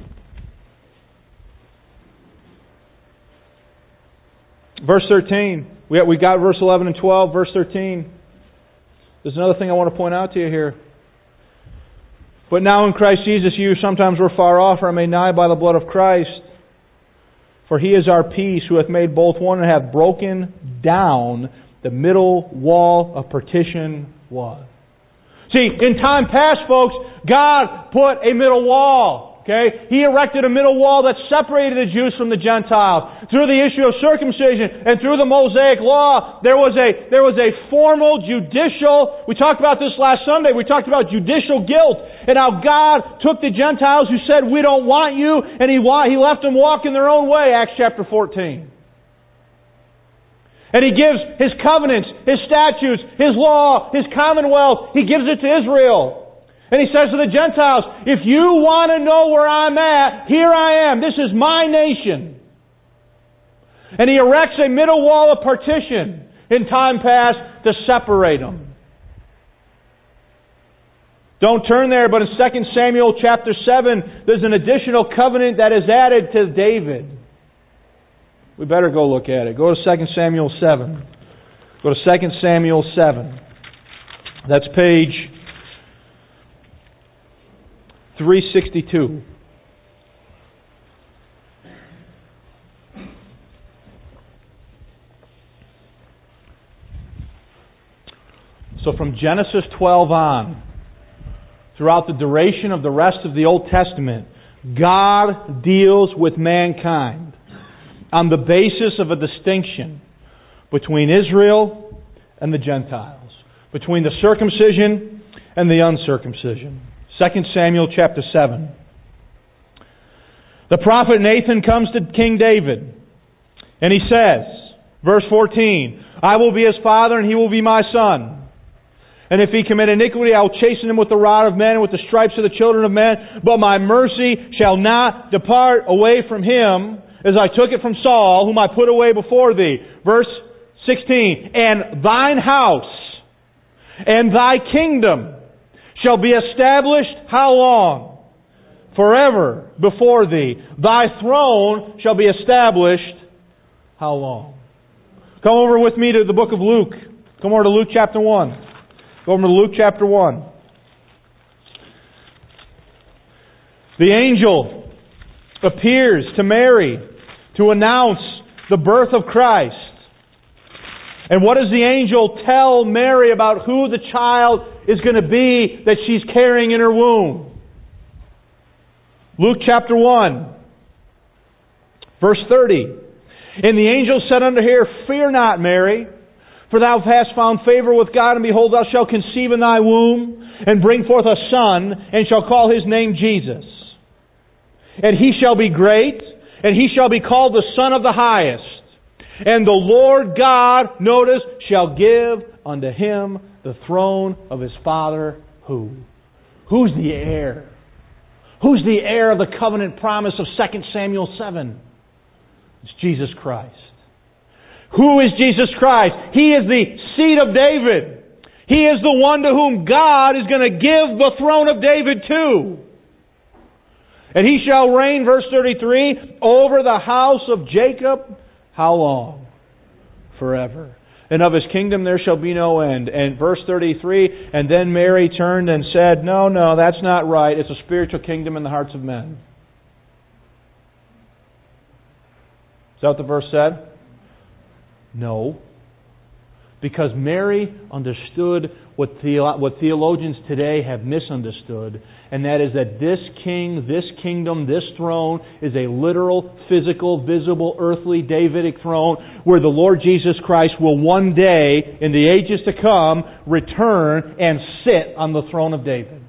S1: Verse thirteen. We we got verse eleven and twelve. Verse thirteen. There's another thing I want to point out to you here. But now in Christ Jesus, you sometimes were far off, are made nigh by the blood of Christ. For He is our peace, who hath made both one, and hath broken down the middle wall of partition. What? See, in time past, folks, God put a middle wall. Okay? He erected a middle wall that separated the Jews from the Gentiles. Through the issue of circumcision and through the Mosaic Law, there was a there was a formal judicial. We talked about this last Sunday. We talked about judicial guilt and how God took the Gentiles who said, "We don't want you," and He He left them walking their own way. Acts chapter fourteen. And He gives His covenants, His statutes, His law, His commonwealth. He gives it to Israel. And He says to the Gentiles, if you want to know where I'm at, here I am. This is my nation. And He erects a middle wall of partition in time past to separate them. Don't turn there, but in Second Samuel chapter seven, there's an additional covenant that is added to David. We better go look at it. Go to Second Samuel seven. Go to Second Samuel seven. That's page three sixty-two. So from Genesis twelve on, throughout the duration of the rest of the Old Testament, God deals with mankind on the basis of a distinction between Israel and the Gentiles, between the circumcision and the uncircumcision. Second Samuel chapter seven. The prophet Nathan comes to King David, and he says, verse fourteen, I will be his father, and he will be my son. And if he commit iniquity, I will chasten him with the rod of men and with the stripes of the children of men. But my mercy shall not depart away from him, as I took it from Saul, whom I put away before thee. Verse sixteen, and thine house and thy kingdom shall be established how long? Forever before thee. Thy throne shall be established how long? Come over with me to the book of Luke. Come over to Luke chapter one. Go over to Luke chapter one. The angel appears to Mary to announce the birth of Christ. And what does the angel tell Mary about who the child is going to be that she's carrying in her womb? Luke chapter one, verse thirty. And the angel said unto her, Fear not, Mary, for thou hast found favor with God, and behold, thou shalt conceive in thy womb, and bring forth a son, and shall call his name Jesus. And he shall be great, and he shall be called the Son of the Highest. And the Lord God, notice, shall give unto him the throne of his father, who? Who's the heir? Who's the heir of the covenant promise of Second Samuel seven? It's Jesus Christ. Who is Jesus Christ? He is the seed of David. He is the one to whom God is going to give the throne of David to. And He shall reign, verse thirty-three, over the house of Jacob. How long? Forever. And of His kingdom there shall be no end. And verse thirty-three, and then Mary turned and said, no, no, that's not right. It's a spiritual kingdom in the hearts of men. Is that what the verse said? No. Because Mary understood what, theo- what theologians today have misunderstood, and that is that this king, this kingdom, this throne is a literal, physical, visible, earthly, Davidic throne where the Lord Jesus Christ will one day, in the ages to come, return and sit on the throne of David.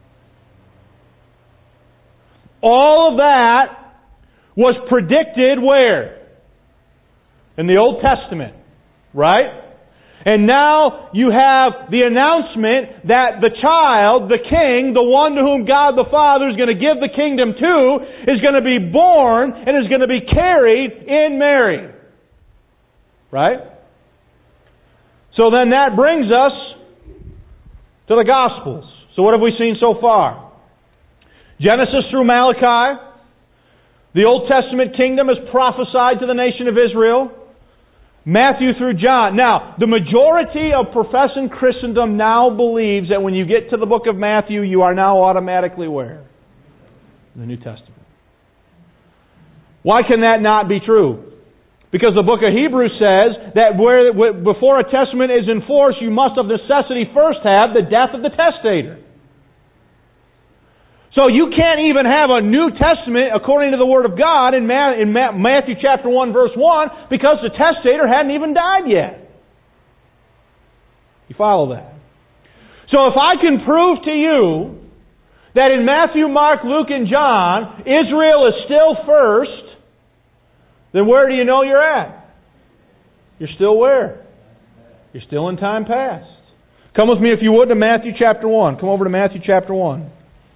S1: All of that was predicted where? In the Old Testament, right? And now you have the announcement that the child, the king, the one to whom God the Father is going to give the kingdom to, is going to be born and is going to be carried in Mary. Right? So then that brings us to the Gospels. So what have we seen so far? Genesis through Malachi. The Old Testament kingdom is prophesied to the nation of Israel. Matthew through John. Now, the majority of professing Christendom now believes that when you get to the book of Matthew, you are now automatically where? In the New Testament. Why can that not be true? Because the book of Hebrews says that where, before a testament is enforced, you must of necessity first have the death of the testator. So you can't even have a New Testament according to the Word of God in Matthew chapter one verse one because the testator hadn't even died yet. You follow that? So if I can prove to you that in Matthew, Mark, Luke, and John, Israel is still first, then where do you know you're at? You're still where? You're still in time past. Come with me if you would to Matthew chapter one. Come over to Matthew chapter one.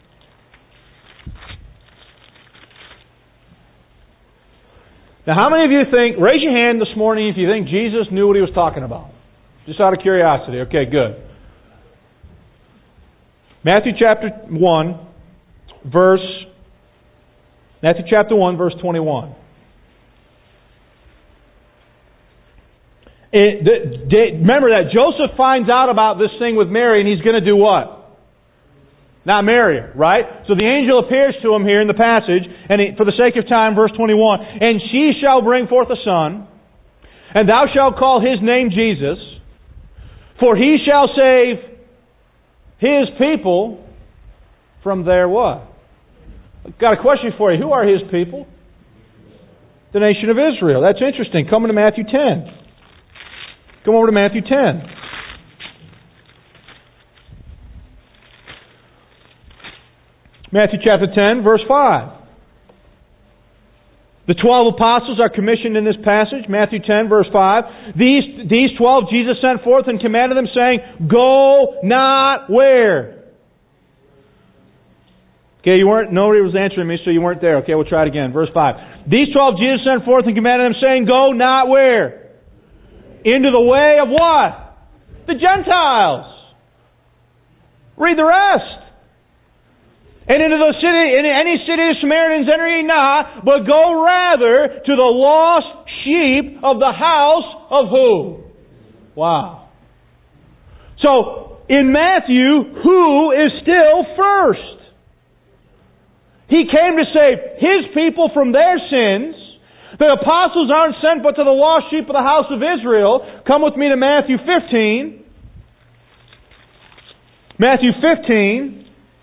S1: Now, how many of you think, raise your hand this morning if you think Jesus knew what He was talking about? Just out of curiosity. Okay, good. Matthew chapter one, verse, Matthew chapter one, verse twenty-one. It, the, the, remember that Joseph finds out about this thing with Mary and he's going to do what? Not marry her, right? So the angel appears to him here in the passage, and he, for the sake of time, verse twenty-one, and she shall bring forth a son, and thou shalt call his name Jesus, for he shall save his people from their what? I've got a question for you. Who are his people? The nation of Israel. That's interesting. Come to Matthew ten. Come over to Matthew ten. Matthew chapter ten, verse five. The twelve apostles are commissioned in this passage. Matthew ten, verse five. These, these twelve Jesus sent forth and commanded them, saying, go not where? Okay, you weren't, nobody was answering me, so you weren't there. Okay, we'll try it again. Verse five. These twelve Jesus sent forth and commanded them, saying, go not where? Into the way of what? The Gentiles. Read the rest. And into the city, in any city of Samaritans enter ye not, but go rather to the lost sheep of the house of who? Wow. So, in Matthew, who is still first? He came to save His people from their sins. The apostles aren't sent but to the lost sheep of the house of Israel. Come with me to Matthew fifteen. Matthew fifteen.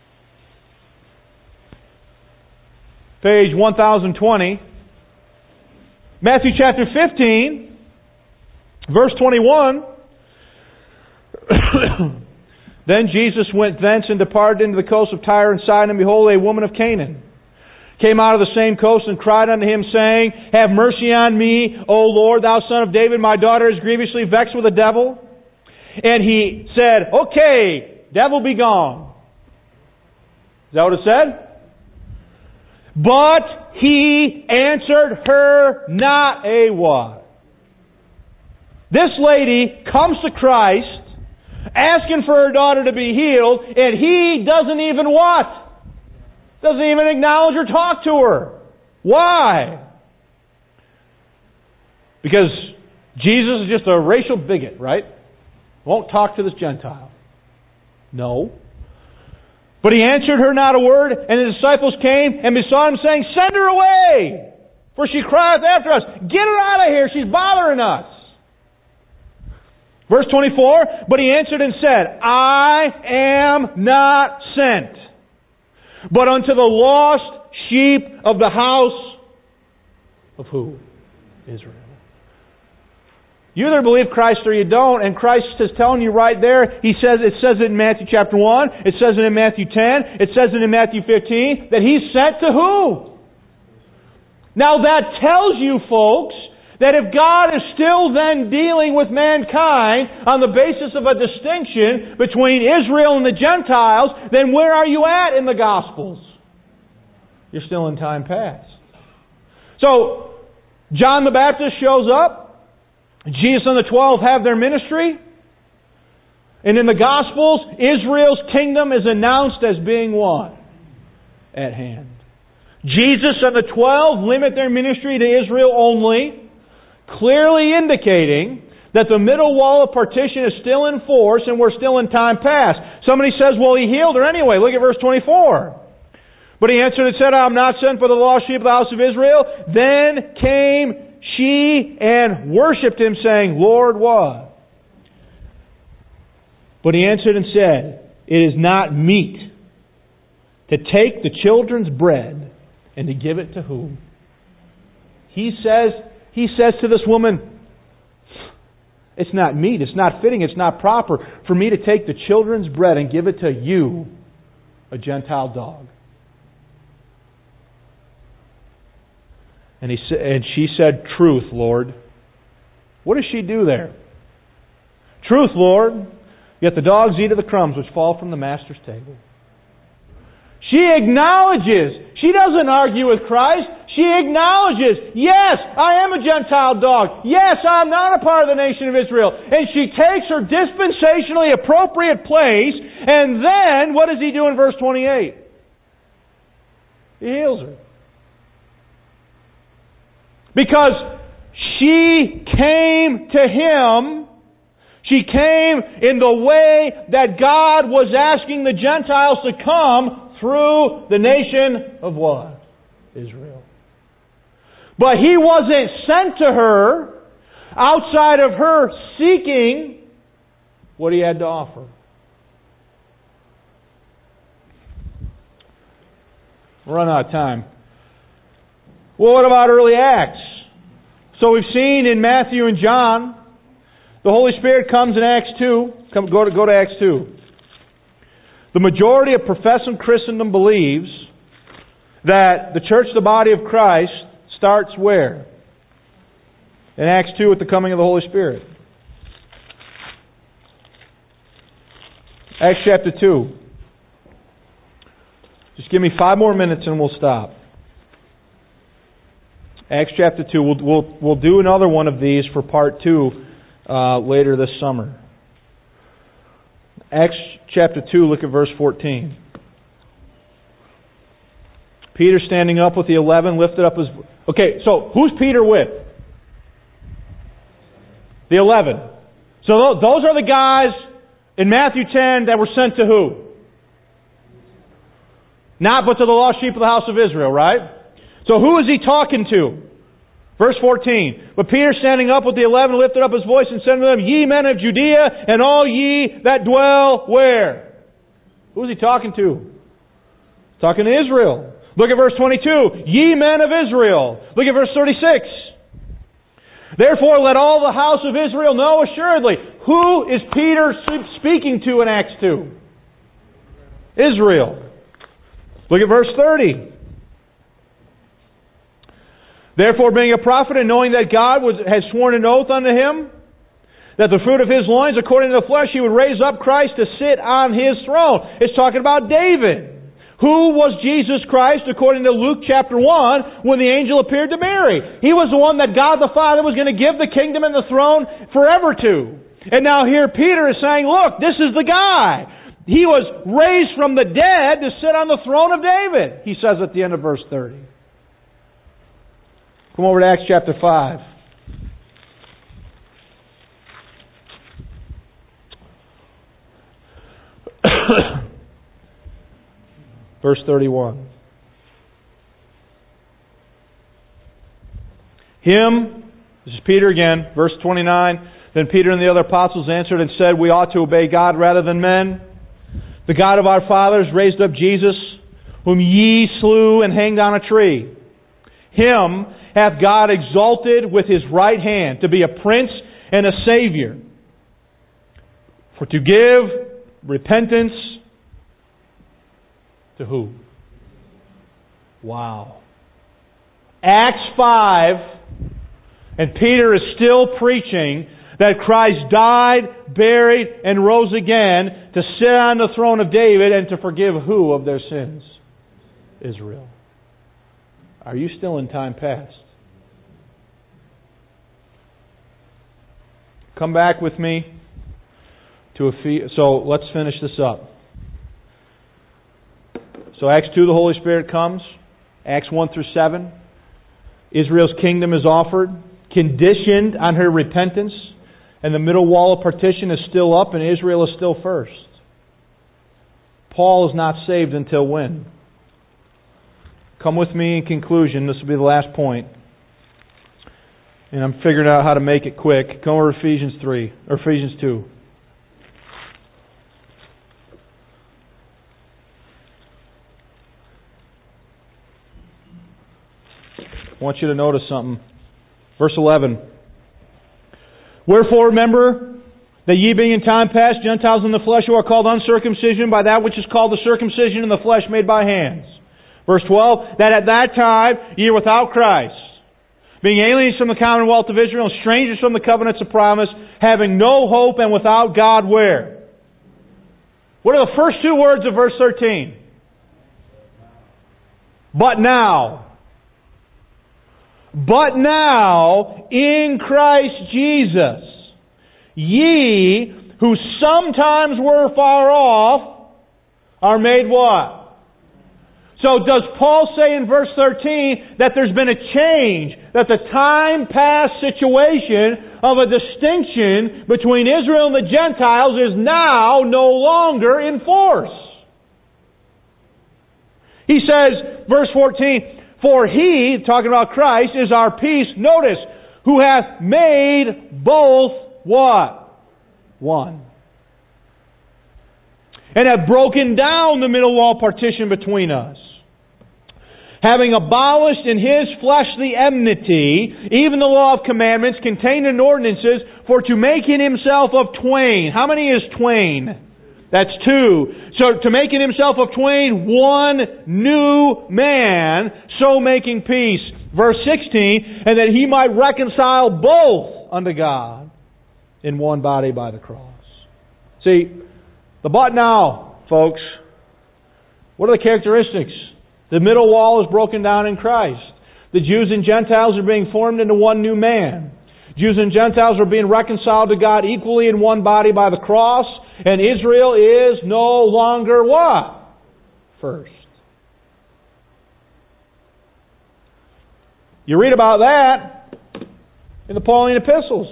S1: Page one thousand twenty. Matthew chapter fifteen, verse twenty-one. Then Jesus went thence and departed into the coast of Tyre and Sidon, and behold, a woman of Canaan came out of the same coast and cried unto Him, saying, have mercy on me, O Lord, thou son of David, my daughter is grievously vexed with the devil. And He said, okay, devil be gone. Is that what it said? But He answered her not a what? This lady comes to Christ, asking for her daughter to be healed, and He doesn't even what? doesn't even acknowledge or talk to her. Why? Because Jesus is just a racial bigot, right? Won't talk to this Gentile. No. But He answered her not a word, and the disciples came and besought Him, saying, "Send her away, for she crieth after us. Get her out of here, she's bothering us." Verse twenty-four, but He answered and said, "I am not sent, but unto the lost sheep of the house of" who? Israel. You either believe Christ or you don't, and Christ is telling you right there. He says, it says it in Matthew chapter one, it says it in Matthew ten, it says it in Matthew fifteen, that He's sent to who? Now that tells you, folks, that if God is still then dealing with mankind on the basis of a distinction between Israel and the Gentiles, then where are you at in the Gospels? You're still in time past. So, John the Baptist shows up. Jesus and the twelve have their ministry. And in the Gospels, Israel's kingdom is announced as being what? At hand. Jesus and the twelve limit their ministry to Israel only, clearly indicating that the middle wall of partition is still in force and we're still in time past. Somebody says, well, He healed her anyway. Look at verse twenty-four. But He answered and said, I am not sent for the lost sheep of the house of Israel. Then came she and worshipped Him, saying, Lord, what? But He answered and said, it is not meet to take the children's bread and to give it to whom? He says, He says to this woman, it's not meet, it's not fitting, it's not proper for me to take the children's bread and give it to you, a Gentile dog. And he sa- and she said, truth, Lord. What does she do there? Truth, Lord. Yet the dogs eat of the crumbs which fall from the master's table. She acknowledges. She doesn't argue with Christ. She acknowledges, yes, I am a Gentile dog. Yes, I'm not a part of the nation of Israel. And she takes her dispensationally appropriate place. And then, what does He do in verse twenty-eight? He heals her. Because she came to Him, she came in the way that God was asking the Gentiles to come through the nation of what? Israel. But He wasn't sent to her outside of her seeking what He had to offer. We're running out of time. Well, what about early Acts? So we've seen in Matthew and John, the Holy Spirit comes in Acts two. Come, go to go to Acts two. The majority of professing Christendom believes that the church, the body of Christ, starts where? In Acts two with the coming of the Holy Spirit. Acts chapter two. Just give me five more minutes and we'll stop. Acts chapter two. We'll, we'll, we'll do another one of these for part two uh, later this summer. Acts chapter two, look at verse fourteen. Peter standing up with the eleven lifted up his... Okay, so who's Peter with? The eleven. So those are the guys in Matthew ten that were sent to who? Not but to the lost sheep of the house of Israel, right? So who is He talking to? Verse fourteen. But Peter standing up with the eleven lifted up his voice and said to them, Ye men of Judea, and all ye that dwell where? Who is He talking to? Talking to Israel. Look at verse twenty-two. Ye men of Israel. Look at verse thirty-six. Therefore let all the house of Israel know assuredly. Who is Peter speaking to in Acts two? Israel. Look at verse thirty. Therefore, being a prophet and knowing that God was, had sworn an oath unto him, that the fruit of his loins, according to the flesh, He would raise up Christ to sit on His throne. It's talking about David. Who was Jesus Christ, according to Luke chapter one, when the angel appeared to Mary? He was the one that God the Father was going to give the kingdom and the throne forever to. And now here Peter is saying, look, this is the guy. He was raised from the dead to sit on the throne of David, he says at the end of verse thirty. Come over to Acts chapter five. Verse thirty-one. Him, this is Peter again, verse twenty-nine. Then Peter and the other apostles answered and said, we ought to obey God rather than men. The God of our fathers raised up Jesus, whom ye slew and hanged on a tree. Him hath God exalted with His right hand to be a prince and a Savior, for to give repentance to who? Wow. Acts five, and Peter is still preaching that Christ died, buried, and rose again to sit on the throne of David and to forgive who of their sins? Israel. Are you still in time past? Come back with me to Ephes- so let's finish this up. So Acts two, the Holy Spirit comes. Acts one through seven, Israel's kingdom is offered, conditioned on her repentance, and the middle wall of partition is still up and Israel is still first. Paul is not saved until when? Come with me in conclusion. This will be the last point. And I'm figuring out how to make it quick. Come over to Ephesians three, or Ephesians two. I want you to notice something. Verse eleven. Wherefore remember that ye being in time past Gentiles in the flesh who are called uncircumcision by that which is called the circumcision in the flesh made by hands. Verse twelve. That at that time ye were without Christ, being aliens from the commonwealth of Israel, and strangers from the covenants of promise, having no hope and without God where? What are the first two words of verse thirteen? But now. But now, in Christ Jesus, ye who sometimes were far off are made what? So does Paul say in verse thirteen that there's been a change, that the time past situation of a distinction between Israel and the Gentiles is now no longer in force? He says, verse fourteen, for He, talking about Christ, is our peace, notice, who hath made both what? One. And hath broken down the middle wall partition between us, having abolished in His flesh the enmity, even the law of commandments contained in ordinances, for to make in Himself of twain. How many is twain? That's two. So to make in Himself of twain one new man, so making peace. Verse sixteen, and that He might reconcile both unto God in one body by the cross. See, the but now, folks, what are the characteristics? The middle wall is broken down in Christ. The Jews and Gentiles are being formed into one new man. Jews and Gentiles are being reconciled to God equally in one body by the cross. And Israel is no longer what? First. You read about that in the Pauline epistles.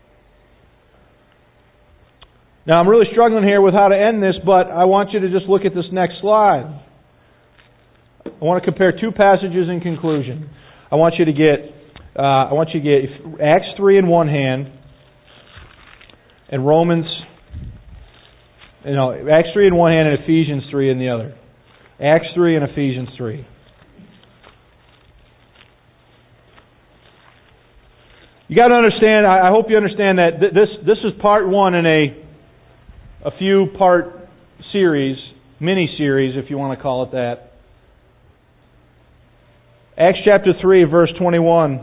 S1: Now I'm really struggling here with how to end this, but I want you to just look at this next slide. I want to compare two passages in conclusion. I want you to get, uh, I want you to get Acts three in one hand and Romans. You know, Acts three in one hand and Ephesians three in the other. Acts three and Ephesians three. You got to understand, I hope you understand that this this is part one in a a few part series, mini series if you want to call it that. Acts chapter three verse twenty-one.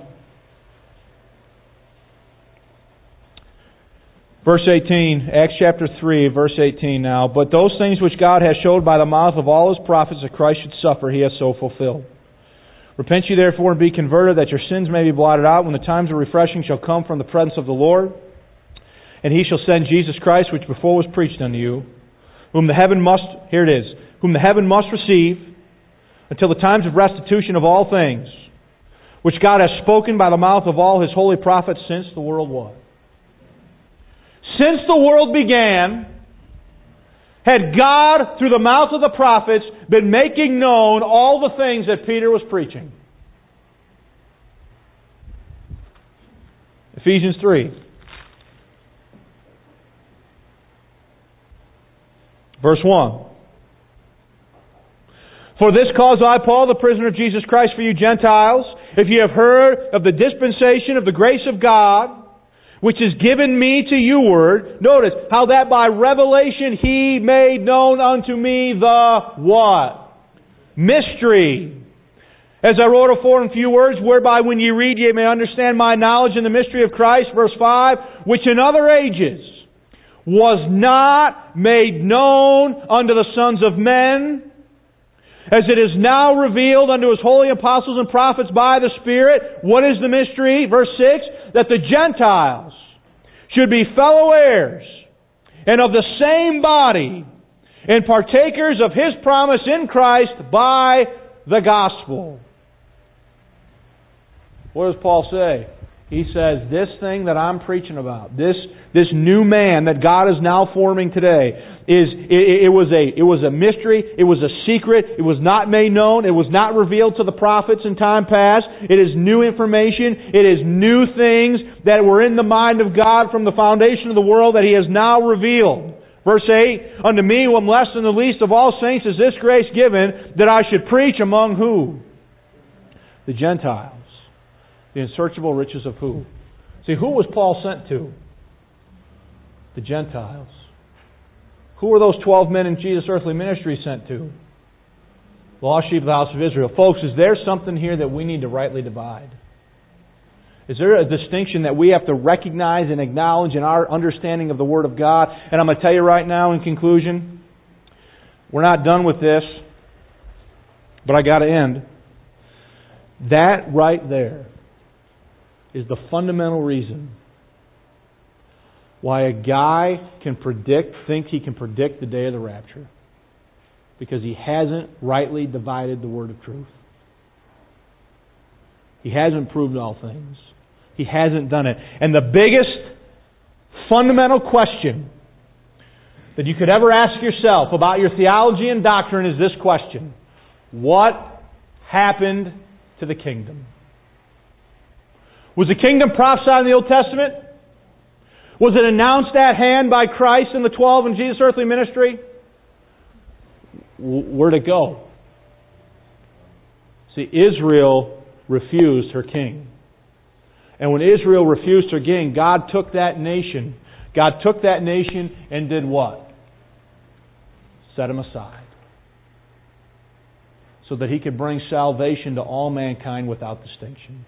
S1: Verse eighteen, Acts chapter three, verse eighteen now. But those things which God has showed by the mouth of all His prophets that Christ should suffer, He has so fulfilled. Repent ye therefore and be converted, that your sins may be blotted out, when the times of refreshing shall come from the presence of the Lord. And He shall send Jesus Christ, which before was preached unto you, whom the heaven must, here it is, whom the heaven must receive until the times of restitution of all things, which God has spoken by the mouth of all His holy prophets since the world was. Since the world began, had God, through the mouth of the prophets, been making known all the things that Peter was preaching. Ephesians three. Verse one. For this cause I, Paul, the prisoner of Jesus Christ for you Gentiles, if you have heard of the dispensation of the grace of God, which is given me to you word. Notice how that by revelation He made known unto me the what? Mystery. As I wrote afore in few words, whereby when ye read ye may understand my knowledge in the mystery of Christ. Verse five, which in other ages was not made known unto the sons of men, as it is now revealed unto His holy apostles and prophets by the Spirit. What is the mystery? Verse six, that the Gentiles should be fellow heirs and of the same body and partakers of His promise in Christ by the gospel. What does Paul say? He says, this thing that I'm preaching about, this this new man that God is now forming today, is it, it was a it was a mystery, it was a secret, it was not made known, it was not revealed to the prophets in time past. It is new information, it is new things that were in the mind of God from the foundation of the world that He has now revealed. Verse eight, unto me who am less than the least of all saints is this grace given, that I should preach among who? The Gentiles. The unsearchable riches of who? See, who was Paul sent to? The Gentiles. Who were those twelve men in Jesus' earthly ministry sent to? The lost sheep of the house of Israel. Folks, is there something here that we need to rightly divide? Is there a distinction that we have to recognize and acknowledge in our understanding of the Word of God? And I'm going to tell you right now in conclusion, we're not done with this, but I got to end. That right there is the fundamental reason why a guy can predict, thinks he can predict the day of the rapture. Because he hasn't rightly divided the word of truth. He hasn't proved all things. He hasn't done it. And the biggest fundamental question that you could ever ask yourself about your theology and doctrine is this question. What happened to the kingdom? Was the kingdom prophesied in the Old Testament? Was it announced at hand by Christ and the twelve in Jesus' earthly ministry? Where'd it go? See, Israel refused her king. And when Israel refused her king, God took that nation. God took that nation and did what? Set him aside. So that He could bring salvation to all mankind without distinction.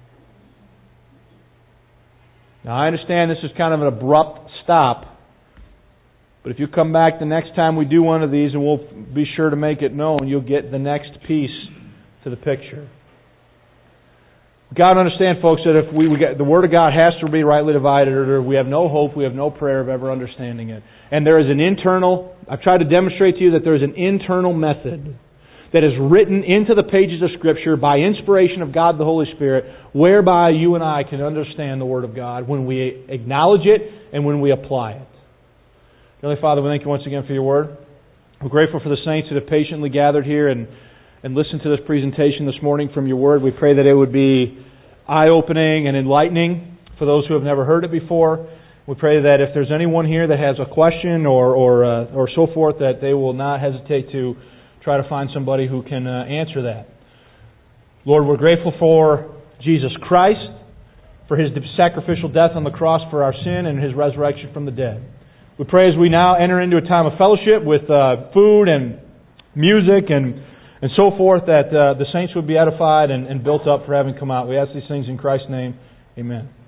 S1: Now, I understand this is kind of an abrupt stop, but if you come back the next time we do one of these, and we'll be sure to make it known, you'll get the next piece to the picture. We've got to understand, folks, that if we, we get, the Word of God has to be rightly divided, or we have no hope, we have no prayer of ever understanding it. And there is an internal, I've tried to demonstrate to you that there is an internal method that is written into the pages of Scripture by inspiration of God the Holy Spirit, whereby you and I can understand the Word of God when we acknowledge it and when we apply it. Heavenly Father, we thank You once again for Your Word. We're grateful for the saints that have patiently gathered here and, and listened to this presentation this morning from Your Word. We pray that it would be eye-opening and enlightening for those who have never heard it before. We pray that if there's anyone here that has a question or or, uh, or so forth, that they will not hesitate to try to find somebody who can uh, answer that. Lord, we're grateful for Jesus Christ, for His sacrificial death on the cross for our sin and His resurrection from the dead. We pray as we now enter into a time of fellowship with uh, food and music and, and so forth, that uh, the saints would be edified and, and built up for having come out. We ask these things in Christ's name. Amen.